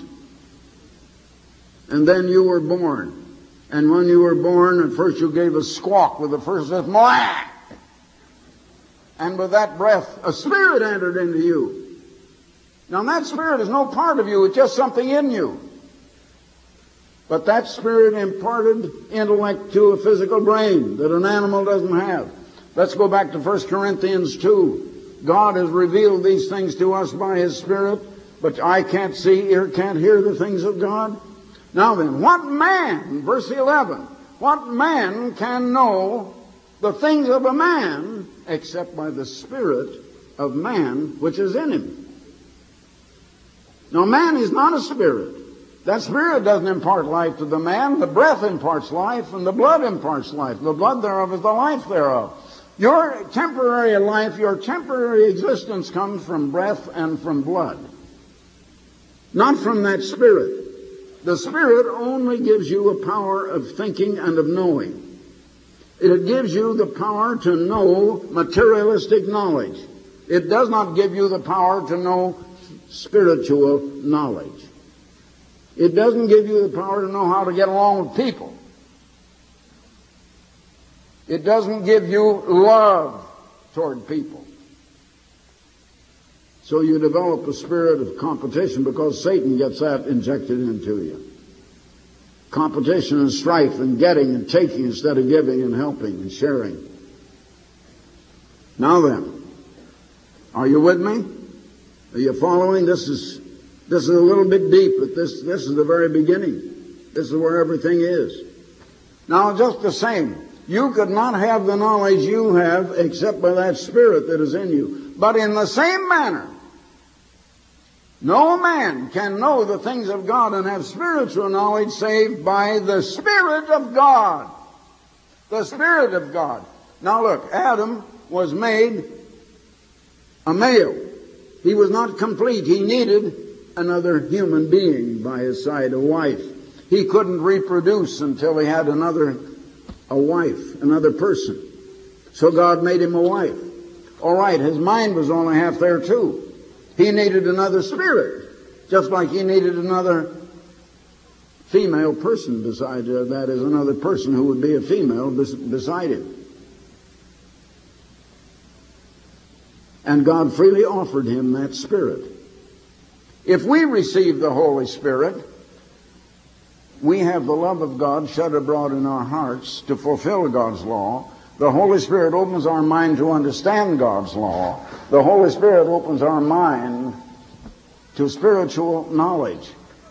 And then you were born. And when you were born, at first you gave a squawk with the first breath, Mwah! And with that breath, a spirit entered into you. Now that spirit is no part of you, it's just something in you. But that spirit imparted intellect to a physical brain that an animal doesn't have. Let's go back to First Corinthians two. God has revealed these things to us by His Spirit, but eye can't see, ear can't hear the things of God. Now then, what man, verse eleven, what man can know the things of a man except by the Spirit of man which is in him? Now man is not a spirit. That spirit doesn't impart life to the man. The breath imparts life, and the blood imparts life. The blood thereof is the life thereof. Your temporary life, your temporary existence comes from breath and from blood, not from that spirit. The Spirit only gives you a power of thinking and of knowing. It gives you the power to know materialistic knowledge. It does not give you the power to know spiritual knowledge. It doesn't give you the power to know how to get along with people. It doesn't give you love toward people. So you develop a spirit of competition because Satan gets that injected into you. Competition and strife and getting and taking instead of giving and helping and sharing. Now then, are you with me? Are you following? This is this is a little bit deep, but this this is the very beginning. This is where everything is. Now just the same, you could not have the knowledge you have except by that Spirit that is in you. But in the same manner, no man can know the things of God and have spiritual knowledge save by the Spirit of God. The Spirit of God. Now look, Adam was made a male. He was not complete. He needed another human being by his side, a wife. He couldn't reproduce until he had another, a wife, another person. So God made him a wife. All right, his mind was only half there too. He needed another spirit, just like he needed another female person beside her. That is, another person who would be a female beside him. And God freely offered him that Spirit. If we receive the Holy Spirit, we have the love of God shed abroad in our hearts to fulfill God's law. The Holy Spirit opens our mind to understand God's law. The Holy Spirit opens our mind to spiritual knowledge,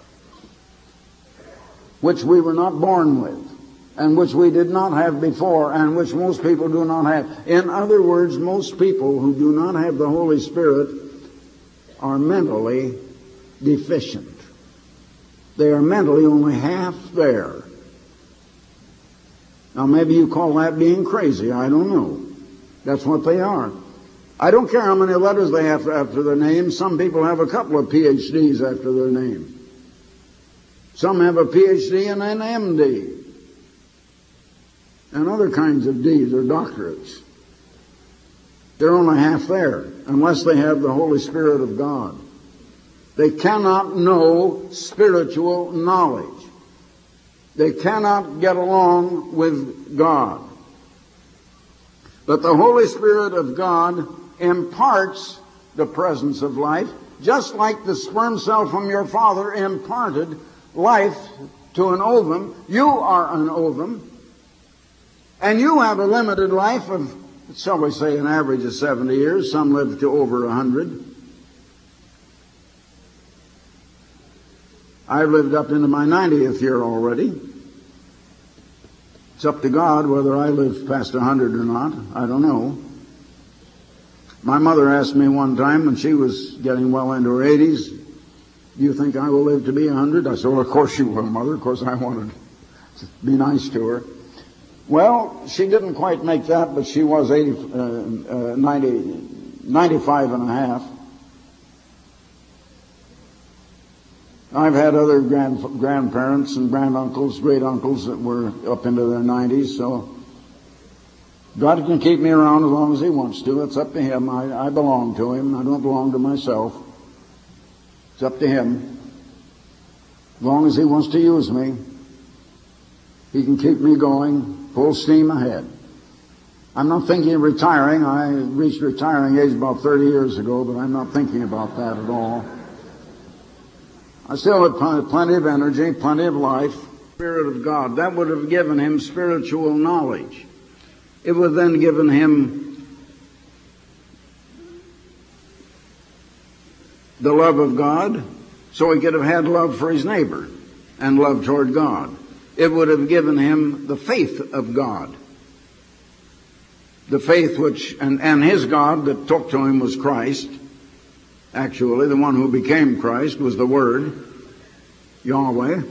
which we were not born with, and which we did not have before, and which most people do not have. In other words, most people who do not have the Holy Spirit are mentally deficient. They are mentally only half there. Now maybe you call that being crazy. I don't know. That's what they are. I don't care how many letters they have after their name. Some people have a couple of P H Ds after their name. Some have a P H D and an M D. And other kinds of D's or doctorates. They're only half there, unless they have the Holy Spirit of God. They cannot know spiritual knowledge. They cannot get along with God. But the Holy Spirit of God imparts the presence of life, just like the sperm cell from your father imparted life to an ovum. You are an ovum. And you have a limited life of, shall we say, an average of seventy years. Some live to over a hundred. I've lived up into my ninetieth year already. It's up to God whether I live past a hundred or not. I don't know. My mother asked me one time when she was getting well into her eighties, "Do you think I will live to be a hundred?" I said, "Well, of course you will, Mother. Of course I wanted to be nice to her." Well, she didn't quite make that, but she was eighty, uh, uh, ninety, ninety-five and a half. I've had other grand, grandparents and granduncles, great uncles that were up into their nineties, so God can keep me around as long as He wants to. It's up to Him. I, I belong to Him. I don't belong to myself. It's up to Him. As long as He wants to use me, He can keep me going full steam ahead. I'm not thinking of retiring. I reached retiring age about thirty years ago, but I'm not thinking about that at all. I still have plenty of energy, plenty of life. Spirit of God, that would have given him spiritual knowledge. It would have then given him the love of God, so he could have had love for his neighbor and love toward God. It would have given him the faith of God. The faith which, and, and his God that took to him was Christ. Actually, the one who became Christ was the Word, Yahweh.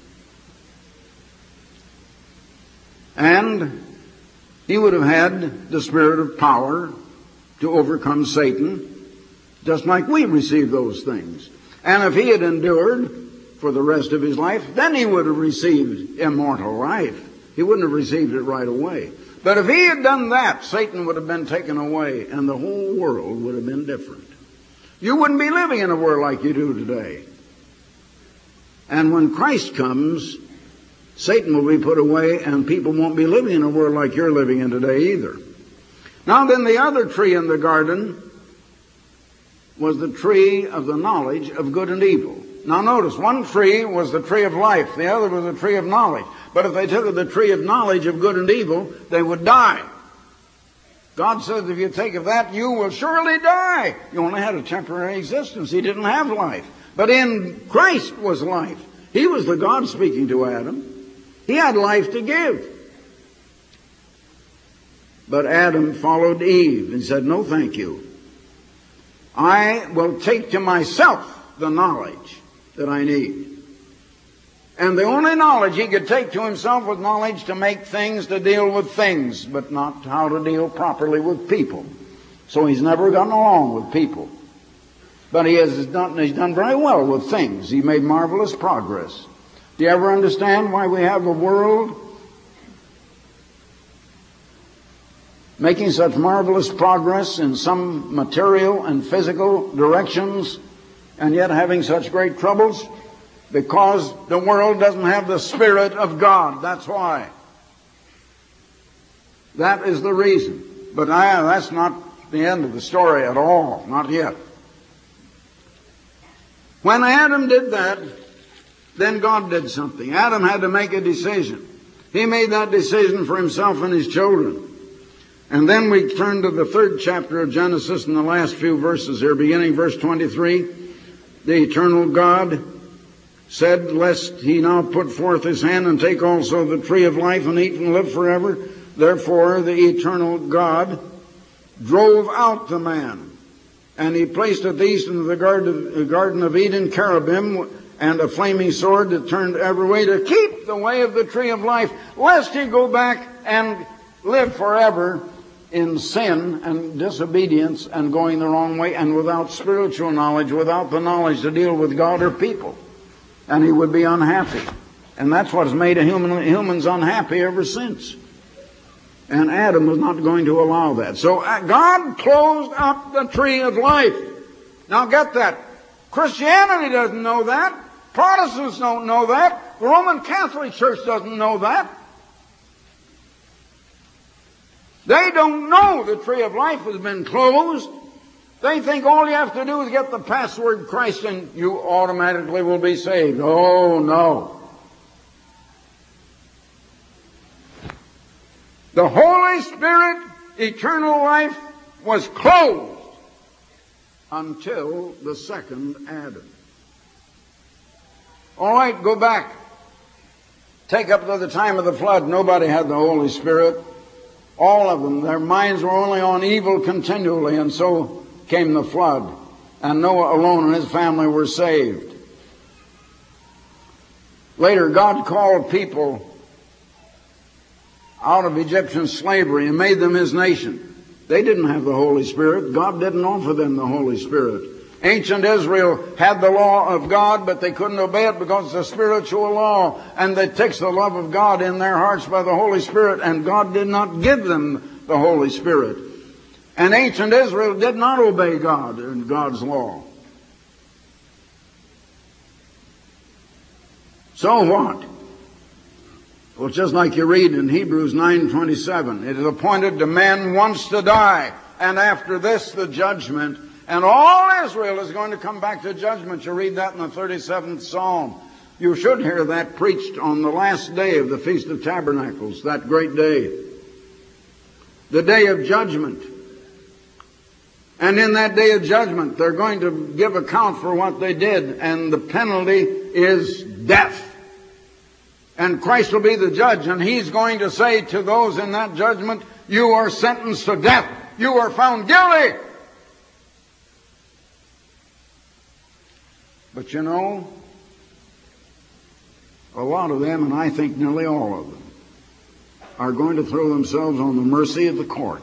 And he would have had the spirit of power to overcome Satan, just like we receive those things. And if he had endured for the rest of his life, then he would have received immortal life. He wouldn't have received it right away. But if he had done that, Satan would have been taken away, and the whole world would have been different. You wouldn't be living in a world like you do today. And when Christ comes, Satan will be put away, and people won't be living in a world like you're living in today either. Now then, the other tree in the garden was the tree of the knowledge of good and evil. Now notice, one tree was the tree of life, the other was the tree of knowledge. But if they took of the tree of knowledge of good and evil, they would die. God says, if you take of that, you will surely die. You only had a temporary existence. He didn't have life. But in Christ was life. He was the God speaking to Adam. He had life to give. But Adam followed Eve and said, no, thank you. I will take to myself the knowledge that I need. And the only knowledge he could take to himself was knowledge to make things, to deal with things, but not how to deal properly with people. So he's never gotten along with people. But he has done, he's done very well with things. He made marvelous progress. Do you ever understand why we have a world making such marvelous progress in some material and physical directions, and yet having such great troubles? Because the world doesn't have the Spirit of God. That's why. That is the reason. But I, that's not the end of the story at all. Not yet. When Adam did that, then God did something. Adam had to make a decision. He made that decision for himself and his children. And then we turn to the third chapter of Genesis in the last few verses here, beginning verse twenty-three. The eternal God said, lest he now put forth his hand and take also the tree of life and eat and live forever. Therefore the eternal God drove out the man, and he placed at the east in the garden of Eden cherubim and a flaming sword that turned every way to keep the way of the tree of life, lest he go back and live forever in sin and disobedience and going the wrong way and without spiritual knowledge, without the knowledge to deal with God or people. And he would be unhappy. And that's what's made a human, humans unhappy ever since. And Adam was not going to allow that. So God closed up the tree of life. Now get that. Christianity doesn't know that. Protestants don't know that. The Roman Catholic Church doesn't know that. They don't know the tree of life has been closed. They think all you have to do is get the password Christ and you automatically will be saved. Oh, no. The Holy Spirit, eternal life, was closed until the second Adam. All right, go back. Take up to the time of the flood. Nobody had the Holy Spirit. All of them. Their minds were only on evil continually, and so came the flood, and Noah alone and his family were saved. Later, God called people out of Egyptian slavery and made them his nation. They didn't have the Holy Spirit. God didn't offer them the Holy Spirit. Ancient Israel had the law of God, but they couldn't obey it because it's a spiritual law, and it takes the love of God in their hearts by the Holy Spirit, and God did not give them the Holy Spirit. And ancient Israel did not obey God and God's law. So what? Well, just like you read in Hebrews nine twenty-seven, it is appointed to men once to die, and after this the judgment. And all Israel is going to come back to judgment. You read that in the thirty-seventh Psalm. You should hear that preached on the last day of the Feast of Tabernacles, that great day. The day of judgment. And in that day of judgment, they're going to give account for what they did, and the penalty is death. And Christ will be the judge, and He's going to say to those in that judgment, you are sentenced to death. You are found guilty. But you know, a lot of them, and I think nearly all of them, are going to throw themselves on the mercy of the court.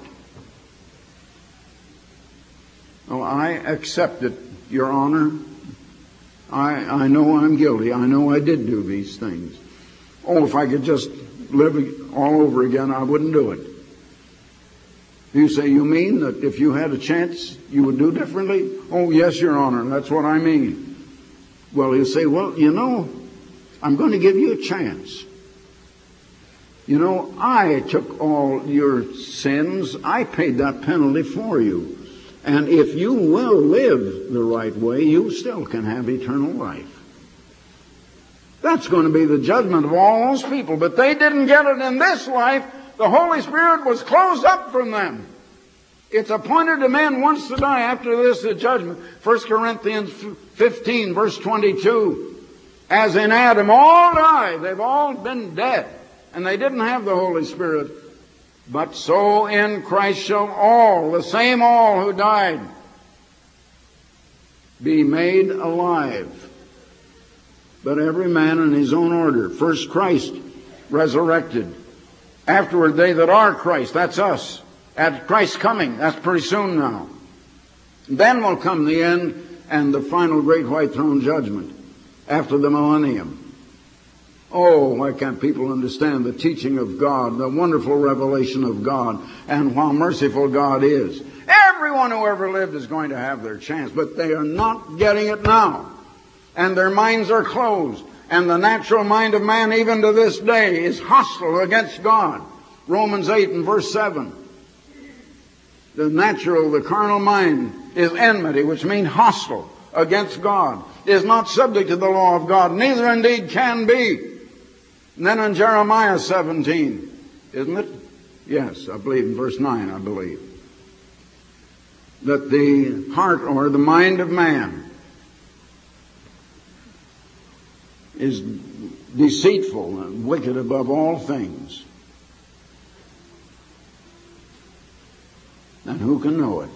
Oh, I accept it, Your Honor. I, I know I'm guilty. I know I did do these things. Oh, if I could just live all over again, I wouldn't do it. You say, you mean that if you had a chance, you would do differently? Oh, yes, Your Honor, that's what I mean. Well, you say, well, you know, I'm going to give you a chance. You know, I took all your sins. I paid that penalty for you. And if you will live the right way, you still can have eternal life. That's going to be the judgment of all those people. But they didn't get it in this life. The Holy Spirit was closed up from them. It's appointed to men once to die. After this, the judgment. First Corinthians fifteen, verse twenty-two. As in Adam, all died. They've all been dead. And they didn't have the Holy Spirit. But so in Christ shall all, the same all who died, be made alive. But every man in his own order. First Christ resurrected. Afterward they that are Christ, that's us. At Christ's coming, that's pretty soon now. Then will come the end and the final great white throne judgment after the millennium. Oh, why can't people understand the teaching of God, the wonderful revelation of God, and how merciful God is? Everyone who ever lived is going to have their chance, but they are not getting it now. And their minds are closed. And the natural mind of man, even to this day, is hostile against God. Romans eight and verse seven. The natural, the carnal mind is enmity, which means hostile against God, is not subject to the law of God, neither indeed can be. And then in Jeremiah seventeen, isn't it? Yes, I believe in verse nine, I believe. That the heart or the mind of man is deceitful and wicked above all things. And who can know it?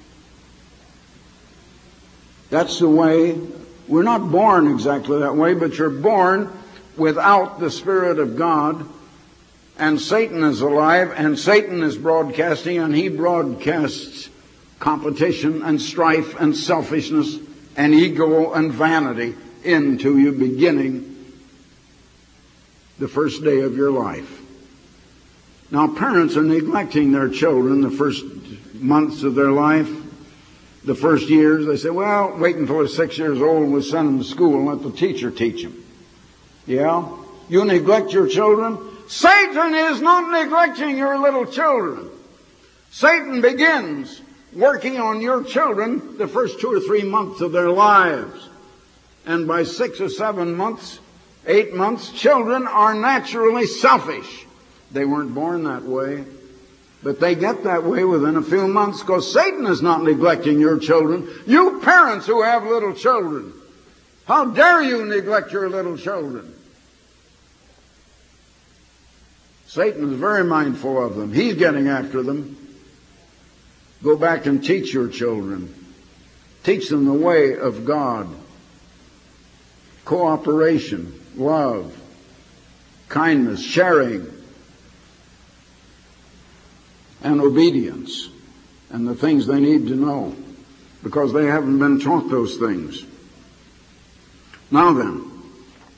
That's the way. We're not born exactly that way, but you're born without the Spirit of God. And Satan is alive, and Satan is broadcasting, and he broadcasts competition and strife and selfishness and ego and vanity into you beginning the first day of your life. Now, parents are neglecting their children the first months of their life, the first years. They say, well, wait until they're six years old, we'll send them to school and let the teacher teach them. Yeah? You neglect your children? Satan is not neglecting your little children. Satan begins working on your children the first two or three months of their lives. And by six or seven months, eight months, children are naturally selfish. They weren't born that way. But they get that way within a few months because Satan is not neglecting your children. You parents who have little children, how dare you neglect your little children? Satan is very mindful of them. He's getting after them. Go back and teach your children. Teach them the way of God. Cooperation, love, kindness, sharing, and obedience, and the things they need to know, because they haven't been taught those things. Now then,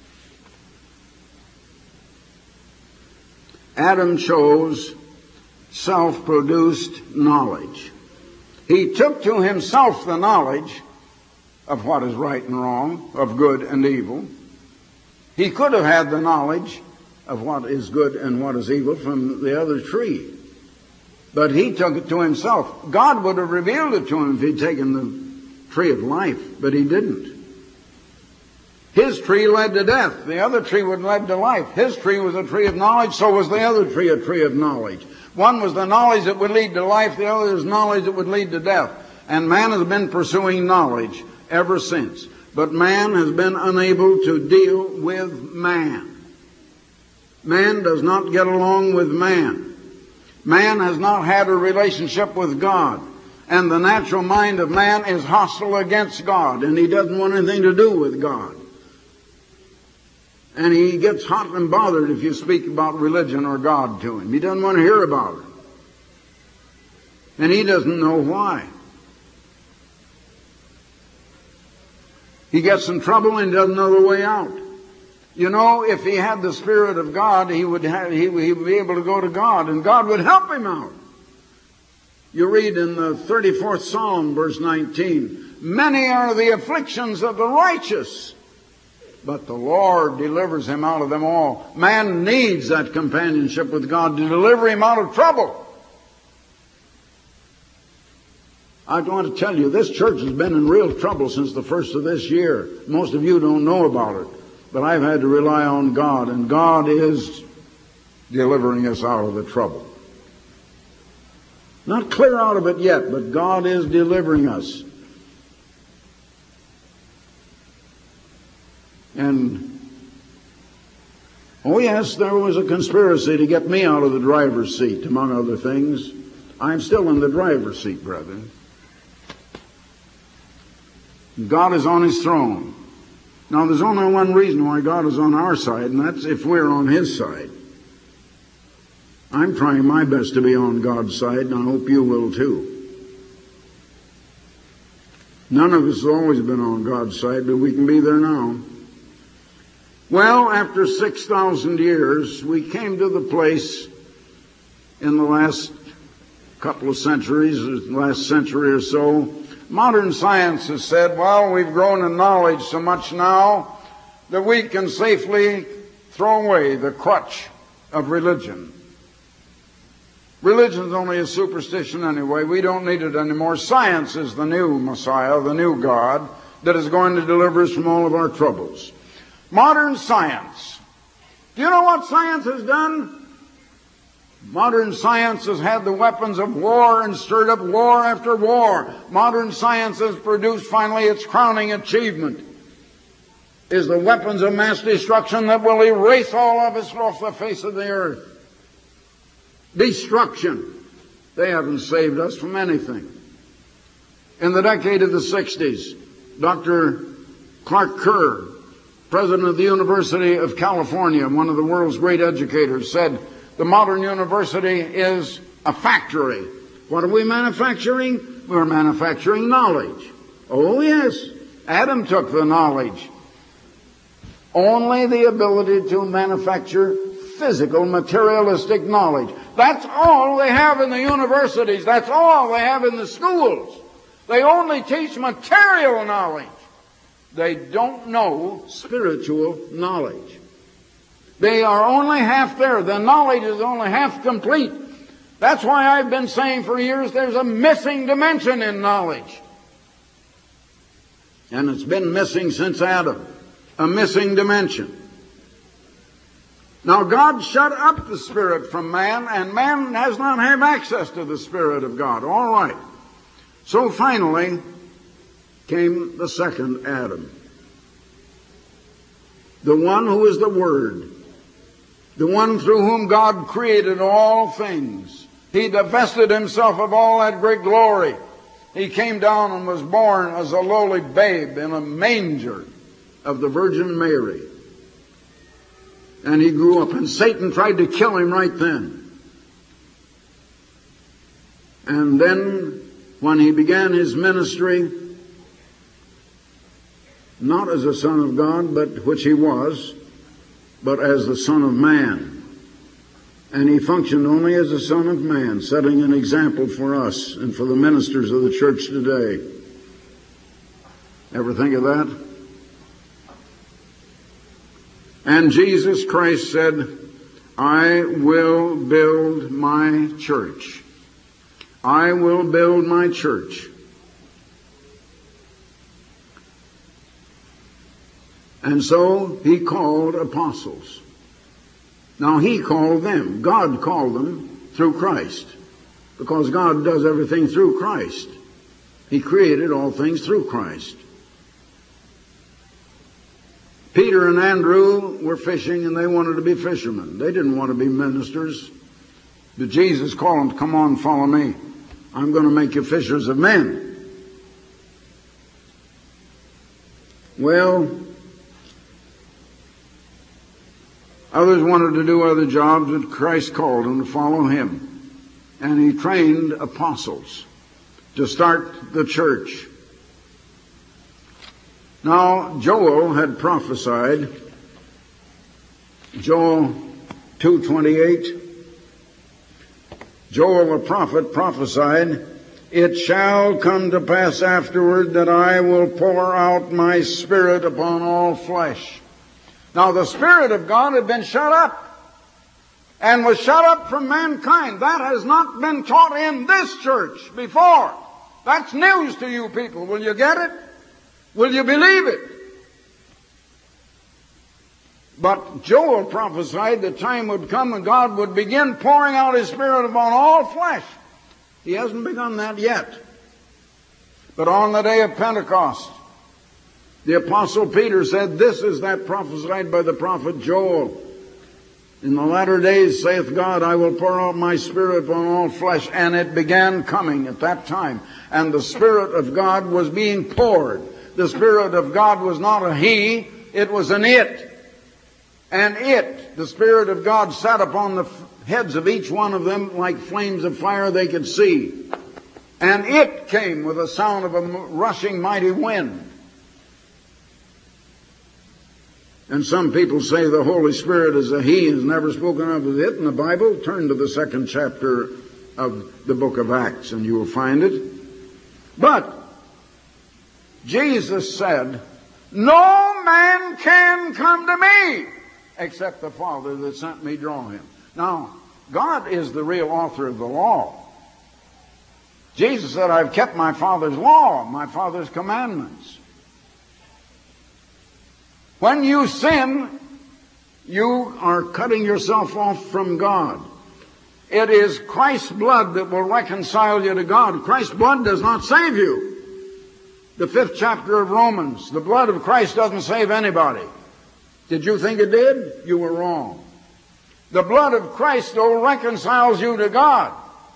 Adam chose self-produced knowledge. He took to himself the knowledge of what is right and wrong, of good and evil. He could have had the knowledge of what is good and what is evil from the other tree, but he took it to himself. God would have revealed it to him if he'd taken the tree of life, but he didn't. His tree led to death. The other tree would lead to life. His tree was a tree of knowledge, so was the other tree a tree of knowledge. One was the knowledge that would lead to life, the other is knowledge that would lead to death. And man has been pursuing knowledge ever since. But man has been unable to deal with man. Man does not get along with man. Man has not had a relationship with God. And the natural mind of man is hostile against God, and he doesn't want anything to do with God. And he gets hot and bothered if you speak about religion or God to him. He doesn't want to hear about it. And he doesn't know why. He gets in trouble and doesn't know the way out. You know, if he had the Spirit of God, he would have, he, he would be able to go to God, and God would help him out. You read in the thirty-fourth Psalm, verse nineteen, many are the afflictions of the righteous, but the Lord delivers him out of them all. Man needs that companionship with God to deliver him out of trouble. I want to tell you, this church has been in real trouble since the first of this year. Most of you don't know about it, but I've had to rely on God, and God is delivering us out of the trouble. Not clear out of it yet, but God is delivering us. And, oh yes, there was a conspiracy to get me out of the driver's seat, among other things. I'm still in the driver's seat, brethren. God is on His throne. Now, there's only one reason why God is on our side, and that's if we're on His side. I'm trying my best to be on God's side, and I hope you will too. None of us has always been on God's side, but we can be there now. Well, after six thousand years, we came to the place in the last couple of centuries, the last century or so. Modern science has said, well, we've grown in knowledge so much now that we can safely throw away the crutch of religion. Religion is only a superstition anyway. We don't need it anymore. Science is the new Messiah, the new God that is going to deliver us from all of our troubles. Modern science. Do you know what science has done? Modern science has had the weapons of war and stirred up war after war. Modern science has produced finally its crowning achievement, is the weapons of mass destruction that will erase all of us off the face of the earth. Destruction. They haven't saved us from anything. In the decade of the sixties, Doctor Clark Kerr, president of the University of California, one of the world's great educators, said, the modern university is a factory. What are we manufacturing? We're manufacturing knowledge. Oh, yes. Adam took the knowledge. Only the ability to manufacture physical, materialistic knowledge. That's all they have in the universities. That's all they have in the schools. They only teach material knowledge. They don't know spiritual knowledge. They are only half there. The knowledge is only half complete. That's why I've been saying for years there's a missing dimension in knowledge. And it's been missing since Adam. A missing dimension. Now God shut up the Spirit from man, and man has not had access to the Spirit of God. All right. So finally came the second Adam. The one who is the Word. The one through whom God created all things. He divested himself of all that great glory. He came down and was born as a lowly babe in a manger of the Virgin Mary. And he grew up, and Satan tried to kill him right then. And then, when he began his ministry, not as a son of God, but which he was, but as the Son of Man. And he functioned only as a Son of Man, setting an example for us and for the ministers of the church today. Ever think of that? And Jesus Christ said, I will build my church. I will build my church. And so he called apostles. Now he called them. God called them through Christ. Because God does everything through Christ. He created all things through Christ. Peter and Andrew were fishing and they wanted to be fishermen. They didn't want to be ministers. But Jesus called them, come on, follow me. I'm going to make you fishers of men. Well, others wanted to do other jobs, but Christ called them to follow him. And he trained apostles to start the church. Now, Joel had prophesied, Joel two twenty-eight, Joel the prophet prophesied, it shall come to pass afterward that I will pour out my Spirit upon all flesh. Now, the Spirit of God had been shut up and was shut up from mankind. That has not been taught in this church before. That's news to you people. Will you get it? Will you believe it? But Joel prophesied the time would come when God would begin pouring out His Spirit upon all flesh. He hasn't begun that yet. But on the day of Pentecost, the Apostle Peter said, this is that prophesied by the prophet Joel. In the latter days, saith God, I will pour out my Spirit upon all flesh. And it began coming at that time. And the Spirit of God was being poured. The Spirit of God was not a he, it was an it. And it, the Spirit of God, sat upon the heads of each one of them like flames of fire they could see. And it came with the sound of a rushing mighty wind. And some people say the Holy Spirit is a he, is never spoken of as it in the Bible. Turn to the second chapter of the book of Acts and you will find it. But Jesus said, no man can come to me except the Father that sent me draw him. Now, God is the real author of the law. Jesus said, I've kept my Father's law, my Father's commandments. When you sin, you are cutting yourself off from God. It is Christ's blood that will reconcile you to God. Christ's blood does not save you. The fifth chapter of Romans, the blood of Christ doesn't save anybody. Did you think it did? You were wrong. The blood of Christ, though, reconciles you to God.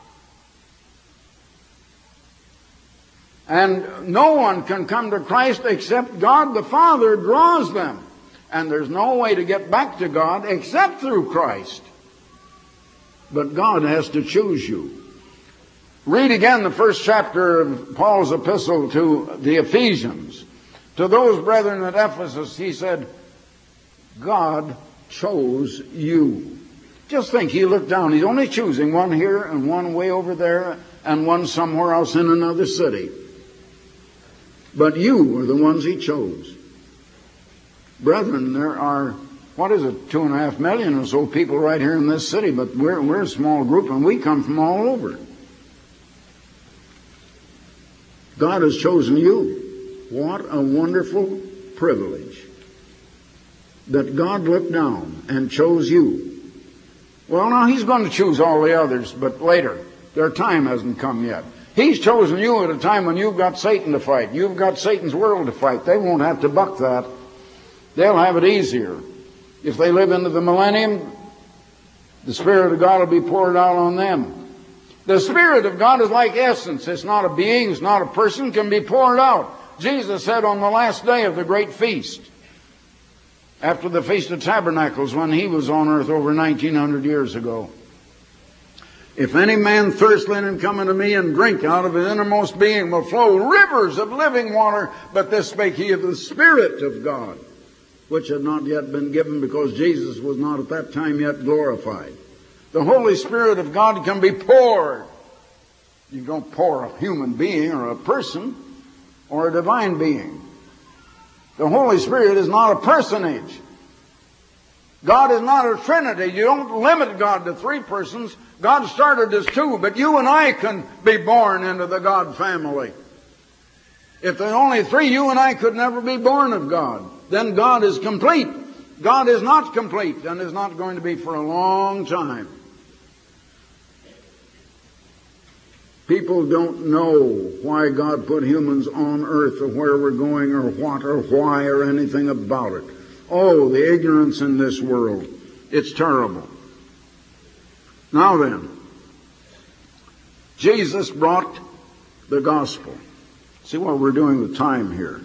And no one can come to Christ except God the Father draws them. And there's no way to get back to God except through Christ. But God has to choose you. Read again the first chapter of Paul's epistle to the Ephesians. To those brethren at Ephesus, he said, God chose you. Just think, he looked down. He's only choosing one here and one way over there and one somewhere else in another city. But you are the ones he chose. Brethren, there are, what is it, two and a half million or so people right here in this city, but we're, we're a small group and we come from all over. God has chosen you. What a wonderful privilege that God looked down and chose you. Well, now He's going to choose all the others, but later. Their time hasn't come yet. He's chosen you at a time when you've got Satan to fight. You've got Satan's world to fight. They won't have to buck that. They'll have it easier. If they live into the millennium, the Spirit of God will be poured out on them. The Spirit of God is like essence. It's not a being, it's not a person, it can be poured out. Jesus said on the last day of the great feast, after the Feast of Tabernacles, when He was on earth over nineteen hundred years ago, if any man thirst, let him come unto me and drink. Out of his innermost being will flow rivers of living water. But this spake he of the Spirit of God, which had not yet been given, because Jesus was not at that time yet glorified. The Holy Spirit of God can be poured. You don't pour a human being or a person or a divine being. The Holy Spirit is not a personage. God is not a trinity. You don't limit God to three persons. God started as two, but you and I can be born into the God family. If there are only three, you and I could never be born of God. Then God is complete. God is not complete and is not going to be for a long time. People don't know why God put humans on earth or where we're going or what or why or anything about it. Oh, the ignorance in this world. It's terrible. Now then, Jesus brought the gospel. See what we're doing with time here.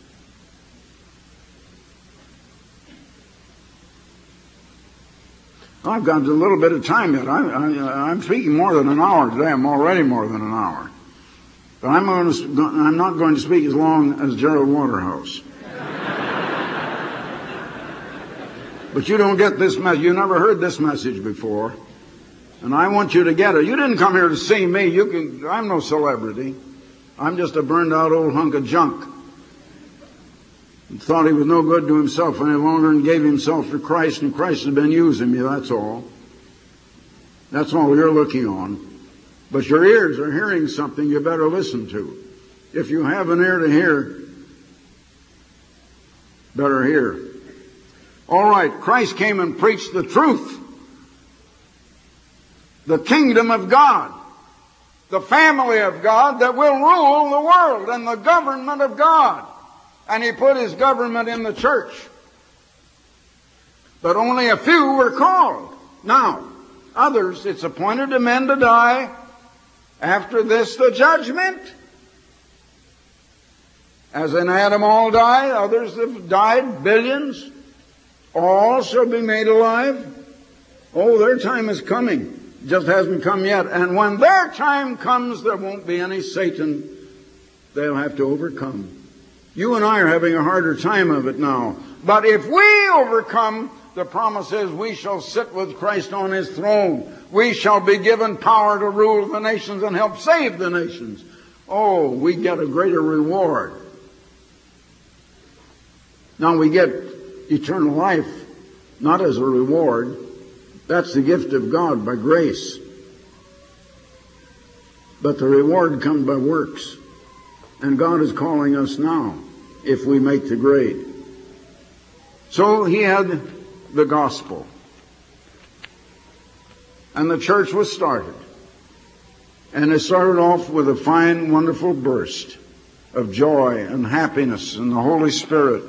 I've got a little bit of time yet. I, I, I'm speaking more than an hour today. I'm already more than an hour. But I'm, going to, I'm not going to speak as long as Gerald Waterhouse. But you don't get this message. You never heard this message before. And I want you to get it. You didn't come here to see me. You can, I'm no celebrity. I'm just a burned out old hunk of junk. He thought he was no good to himself any longer and gave himself to Christ, and Christ has been using you, that's all. That's all you're looking on. But your ears are hearing something you better listen to. If you have an ear to hear, better hear. All right, Christ came and preached the truth. The kingdom of God. The family of God that will rule the world and the government of God. And He put His government in the church. But only a few were called. Now, others, it's appointed to men to die. After this, the judgment. As in Adam all died, others have died, billions. All shall be made alive. Oh, their time is coming. Just hasn't come yet. And when their time comes, there won't be any Satan. They'll have to overcome. You and I are having a harder time of it now. But if we overcome, the promise is we shall sit with Christ on His throne. We shall be given power to rule the nations and help save the nations. Oh, we get a greater reward. Now we get eternal life, not as a reward. That's the gift of God by grace. But the reward comes by works. And God is calling us now, if we make the grade. So He had the gospel. And the church was started. And it started off with a fine, wonderful burst of joy and happiness in the Holy Spirit.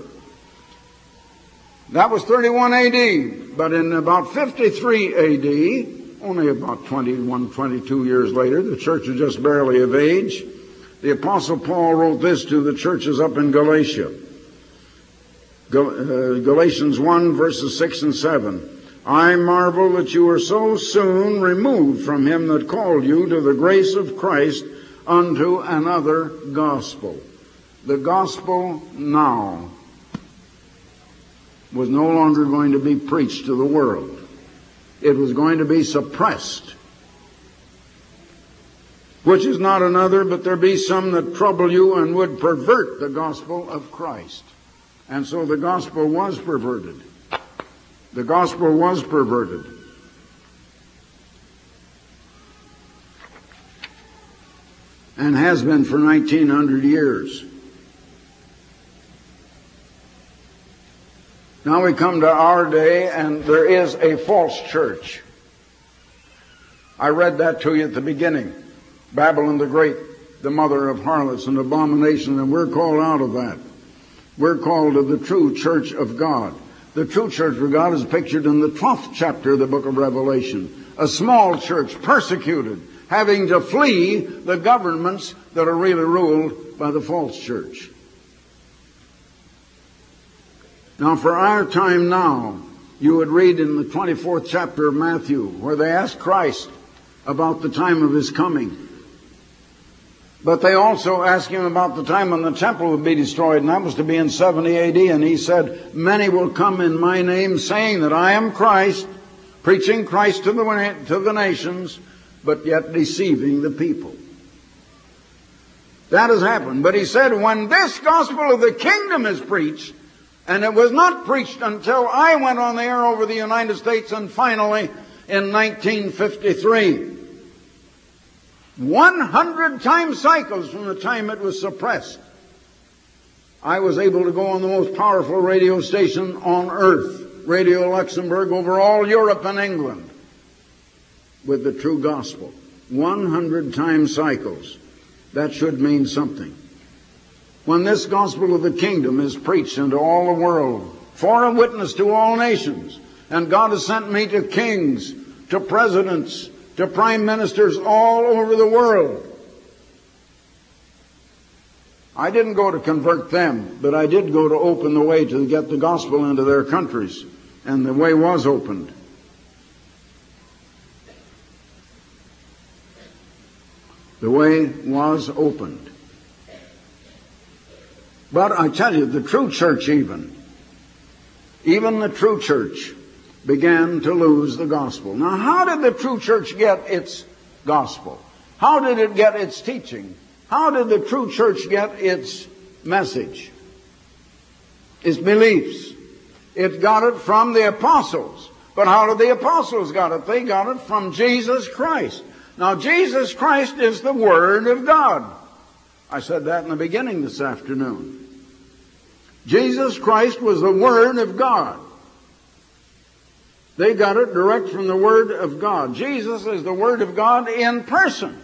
That was thirty-one A D, but in about fifty-three A D, only about twenty-one, twenty-two years later, the church was just barely of age. The Apostle Paul wrote this to the churches up in Galatia. Galatians one, verses six and seven. I marvel that you are so soon removed from him that called you to the grace of Christ unto another gospel. The gospel now was no longer going to be preached to the world. It was going to be suppressed. Which is not another, but there be some that trouble you and would pervert the gospel of Christ. And so the gospel was perverted. The gospel was perverted. And has been for nineteen hundred years. Now we come to our day, and there is a false church. I read that to you at the beginning. Babylon the Great, the mother of harlots and abominations, and we're called out of that. We're called to the true church of God. The true church of God is pictured in the twelfth chapter of the book of Revelation. A small church, persecuted, having to flee the governments that are really ruled by the false church. Now, for our time now, you would read in the twenty-fourth chapter of Matthew, where they ask Christ about the time of His coming. But they also ask Him about the time when the temple would be destroyed, and that was to be in seventy A D. And He said, many will come in my name, saying that I am Christ, preaching Christ to the, to the nations, but yet deceiving the people. That has happened. But he said, when this gospel of the kingdom is preached, and it was not preached until I went on the air over the United States and finally in nineteen fifty-three. one hundred time cycles from the time it was suppressed. I was able to go on the most powerful radio station on earth, Radio Luxembourg, over all Europe and England with the true gospel. one hundred time cycles. That should mean something. When this gospel of the kingdom is preached into all the world for a witness to all nations, and God has sent me to kings, to presidents, to prime ministers all over the world. I didn't go to convert them, but I did go to open the way to get the gospel into their countries, and the way was opened. The way was opened. But I tell you, the true church even, even the true church began to lose the gospel. Now, how did the true church get its gospel? How did it get its teaching? How did the true church get its message? Its beliefs? It got it from the apostles. But how did the apostles got it? They got it from Jesus Christ. Now, Jesus Christ is the Word of God. I said that in the beginning this afternoon. Jesus Christ was the Word of God. They got it direct from the Word of God. Jesus is the Word of God in person.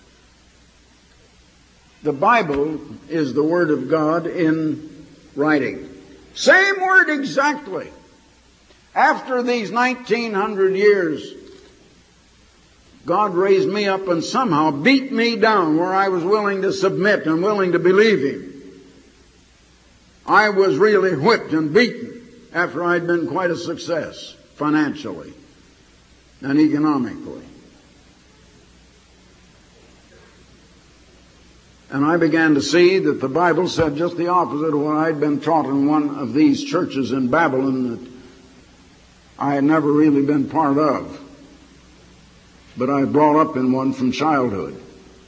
The Bible is the Word of God in writing. Same word exactly. After these nineteen hundred years, God raised me up and somehow beat me down where I was willing to submit and willing to believe Him. I was really whipped and beaten after I'd been quite a success financially and economically. And I began to see that the Bible said just the opposite of what I'd been taught in one of these churches in Babylon that I had never really been part of. But I brought up in one from childhood.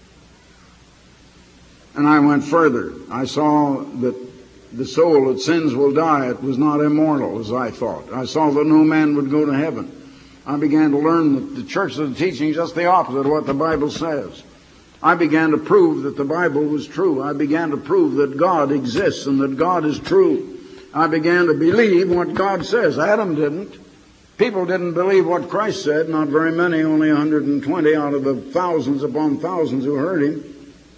And I went further. I saw that the soul that sins will die. It was not immortal, as I thought. I saw that no man would go to heaven. I began to learn that the church is teaching just the opposite of what the Bible says. I began to prove that the Bible was true. I began to prove that God exists and that God is true. I began to believe what God says. Adam didn't. People didn't believe what Christ said. Not very many, only one hundred twenty out of the thousands upon thousands who heard Him.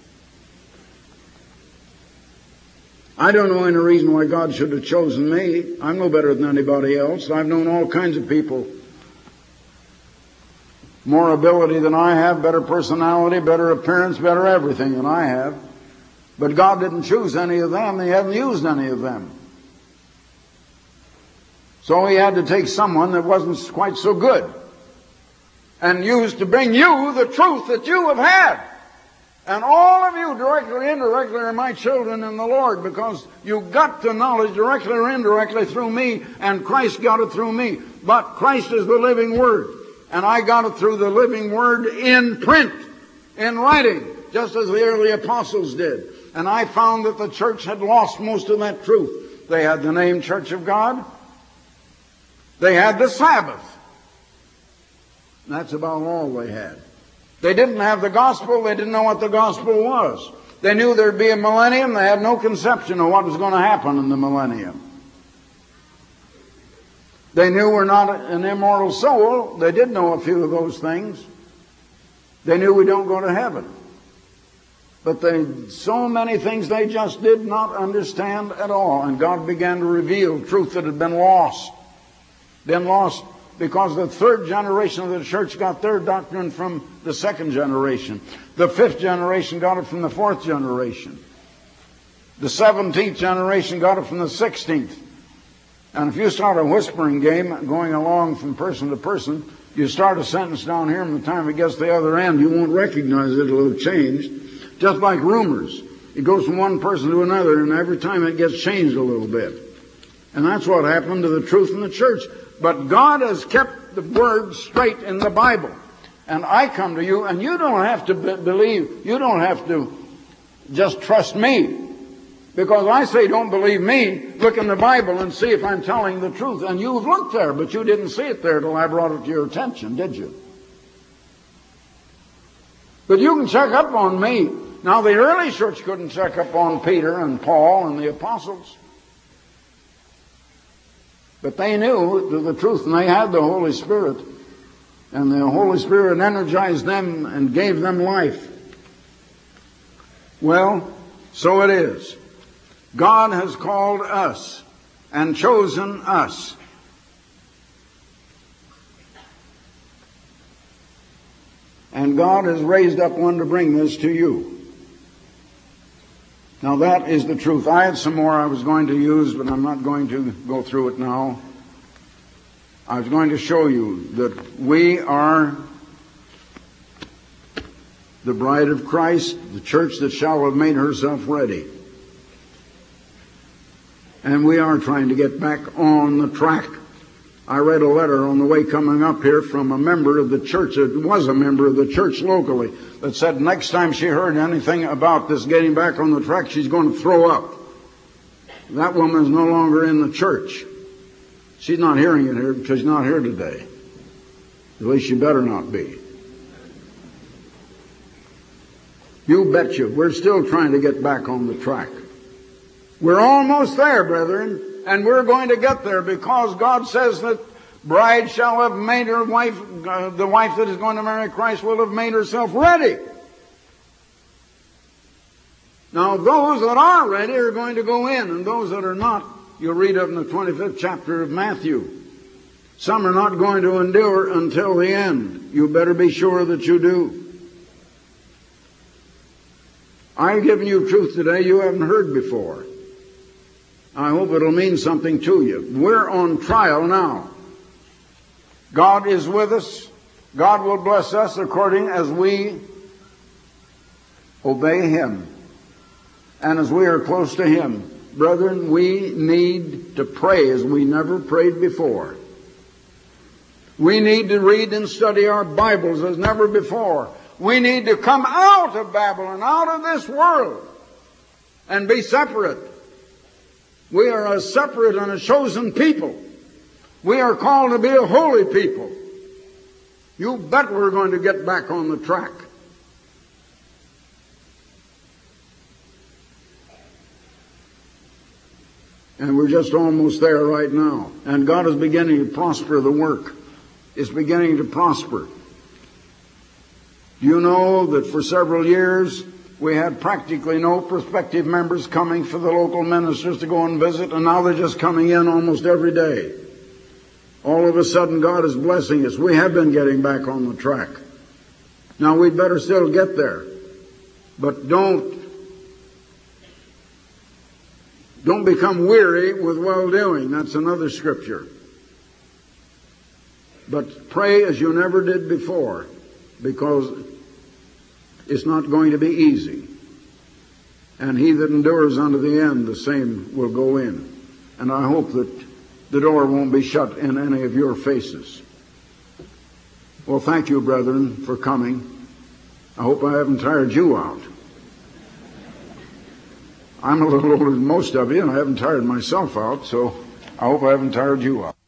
I don't know any reason why God should have chosen me. I'm no better than anybody else. I've known all kinds of people. More ability than I have, better personality, better appearance, better everything than I have. But God didn't choose any of them. He hadn't used any of them. So He had to take someone that wasn't quite so good and use to bring you the truth that you have had. And all of you, directly or indirectly, are my children in the Lord, because you got the knowledge directly or indirectly through me, and Christ got it through me. But Christ is the living Word, and I got it through the living Word in print, in writing, just as the early apostles did. And I found that the church had lost most of that truth. They had the name Church of God. They had the Sabbath. And that's about all they had. They didn't have the gospel. They didn't know what the gospel was. They knew there'd be a millennium. They had no conception of what was going to happen in the millennium. They knew we're not an immortal soul. They did know a few of those things. They knew we don't go to heaven. But they, so many things they just did not understand at all. And God began to reveal truth that had been lost. Been lost because the third generation of the church got their doctrine from the second generation. The fifth generation got it from the fourth generation. The seventeenth generation got it from the sixteenth. And if you start a whispering game going along from person to person, you start a sentence down here, and by the time it gets to the other end, you won't recognize it. It'll have changed. Just like rumors. It goes from one person to another, and every time it gets changed a little bit. And that's what happened to the truth in the church. But God has kept set the word straight in the Bible. And I come to you, and you don't have to be- believe, you don't have to just trust me. Because I say don't believe me, look in the Bible and see if I'm telling the truth. And you've looked there, but you didn't see it there till I brought it to your attention, did you? But you can check up on me. Now, the early church couldn't check up on Peter and Paul and the apostles. But they knew the truth, and they had the Holy Spirit. And the Holy Spirit energized them and gave them life. Well, so it is. God has called us and chosen us. And God has raised up one to bring this to you. Now that is the truth. I had some more I was going to use, but I'm not going to go through it now. I was going to show you that we are the bride of Christ, the church that shall have made herself ready. And we are trying to get back on the track. I read a letter on the way coming up here from a member of the church, that was a member of the church locally, that said next time she heard anything about this getting back on the track, she's going to throw up. That woman is no longer in the church. She's not hearing it here because she's not here today. At least she better not be. You betcha, we're still trying to get back on the track. We're almost there, brethren, and we're going to get there because God says that bride shall have made her wife, uh, the wife that is going to marry Christ will have made herself ready. Now, those that are ready are going to go in, and those that are not, you'll read of in the twenty-fifth chapter of Matthew. Some are not going to endure until the end. You better be sure that you do. I've given you truth today you haven't heard before. I hope it'll mean something to you. We're on trial now. God is with us. God will bless us according as we obey Him. And as we are close to Him. Brethren, we need to pray as we never prayed before. We need to read and study our Bibles as never before. We need to come out of Babylon, out of this world, and be separate. We are a separate and a chosen people. We are called to be a holy people. You bet we're going to get back on the track. And we're just almost there right now. And God is beginning to prosper the work. It's beginning to prosper. You know that for several years we had practically no prospective members coming for the local ministers to go and visit, and now they're just coming in almost every day. All of a sudden God is blessing us. We have been getting back on the track. Now we'd better still get there. But don't Don't become weary with well-doing. That's another scripture. But pray as you never did before, because it's not going to be easy. And he that endures unto the end, the same will go in. And I hope that the door won't be shut in any of your faces. Well, thank you, brethren, for coming. I hope I haven't tired you out. I'm a little older than most of you, and I haven't tired myself out, so I hope I haven't tired you out.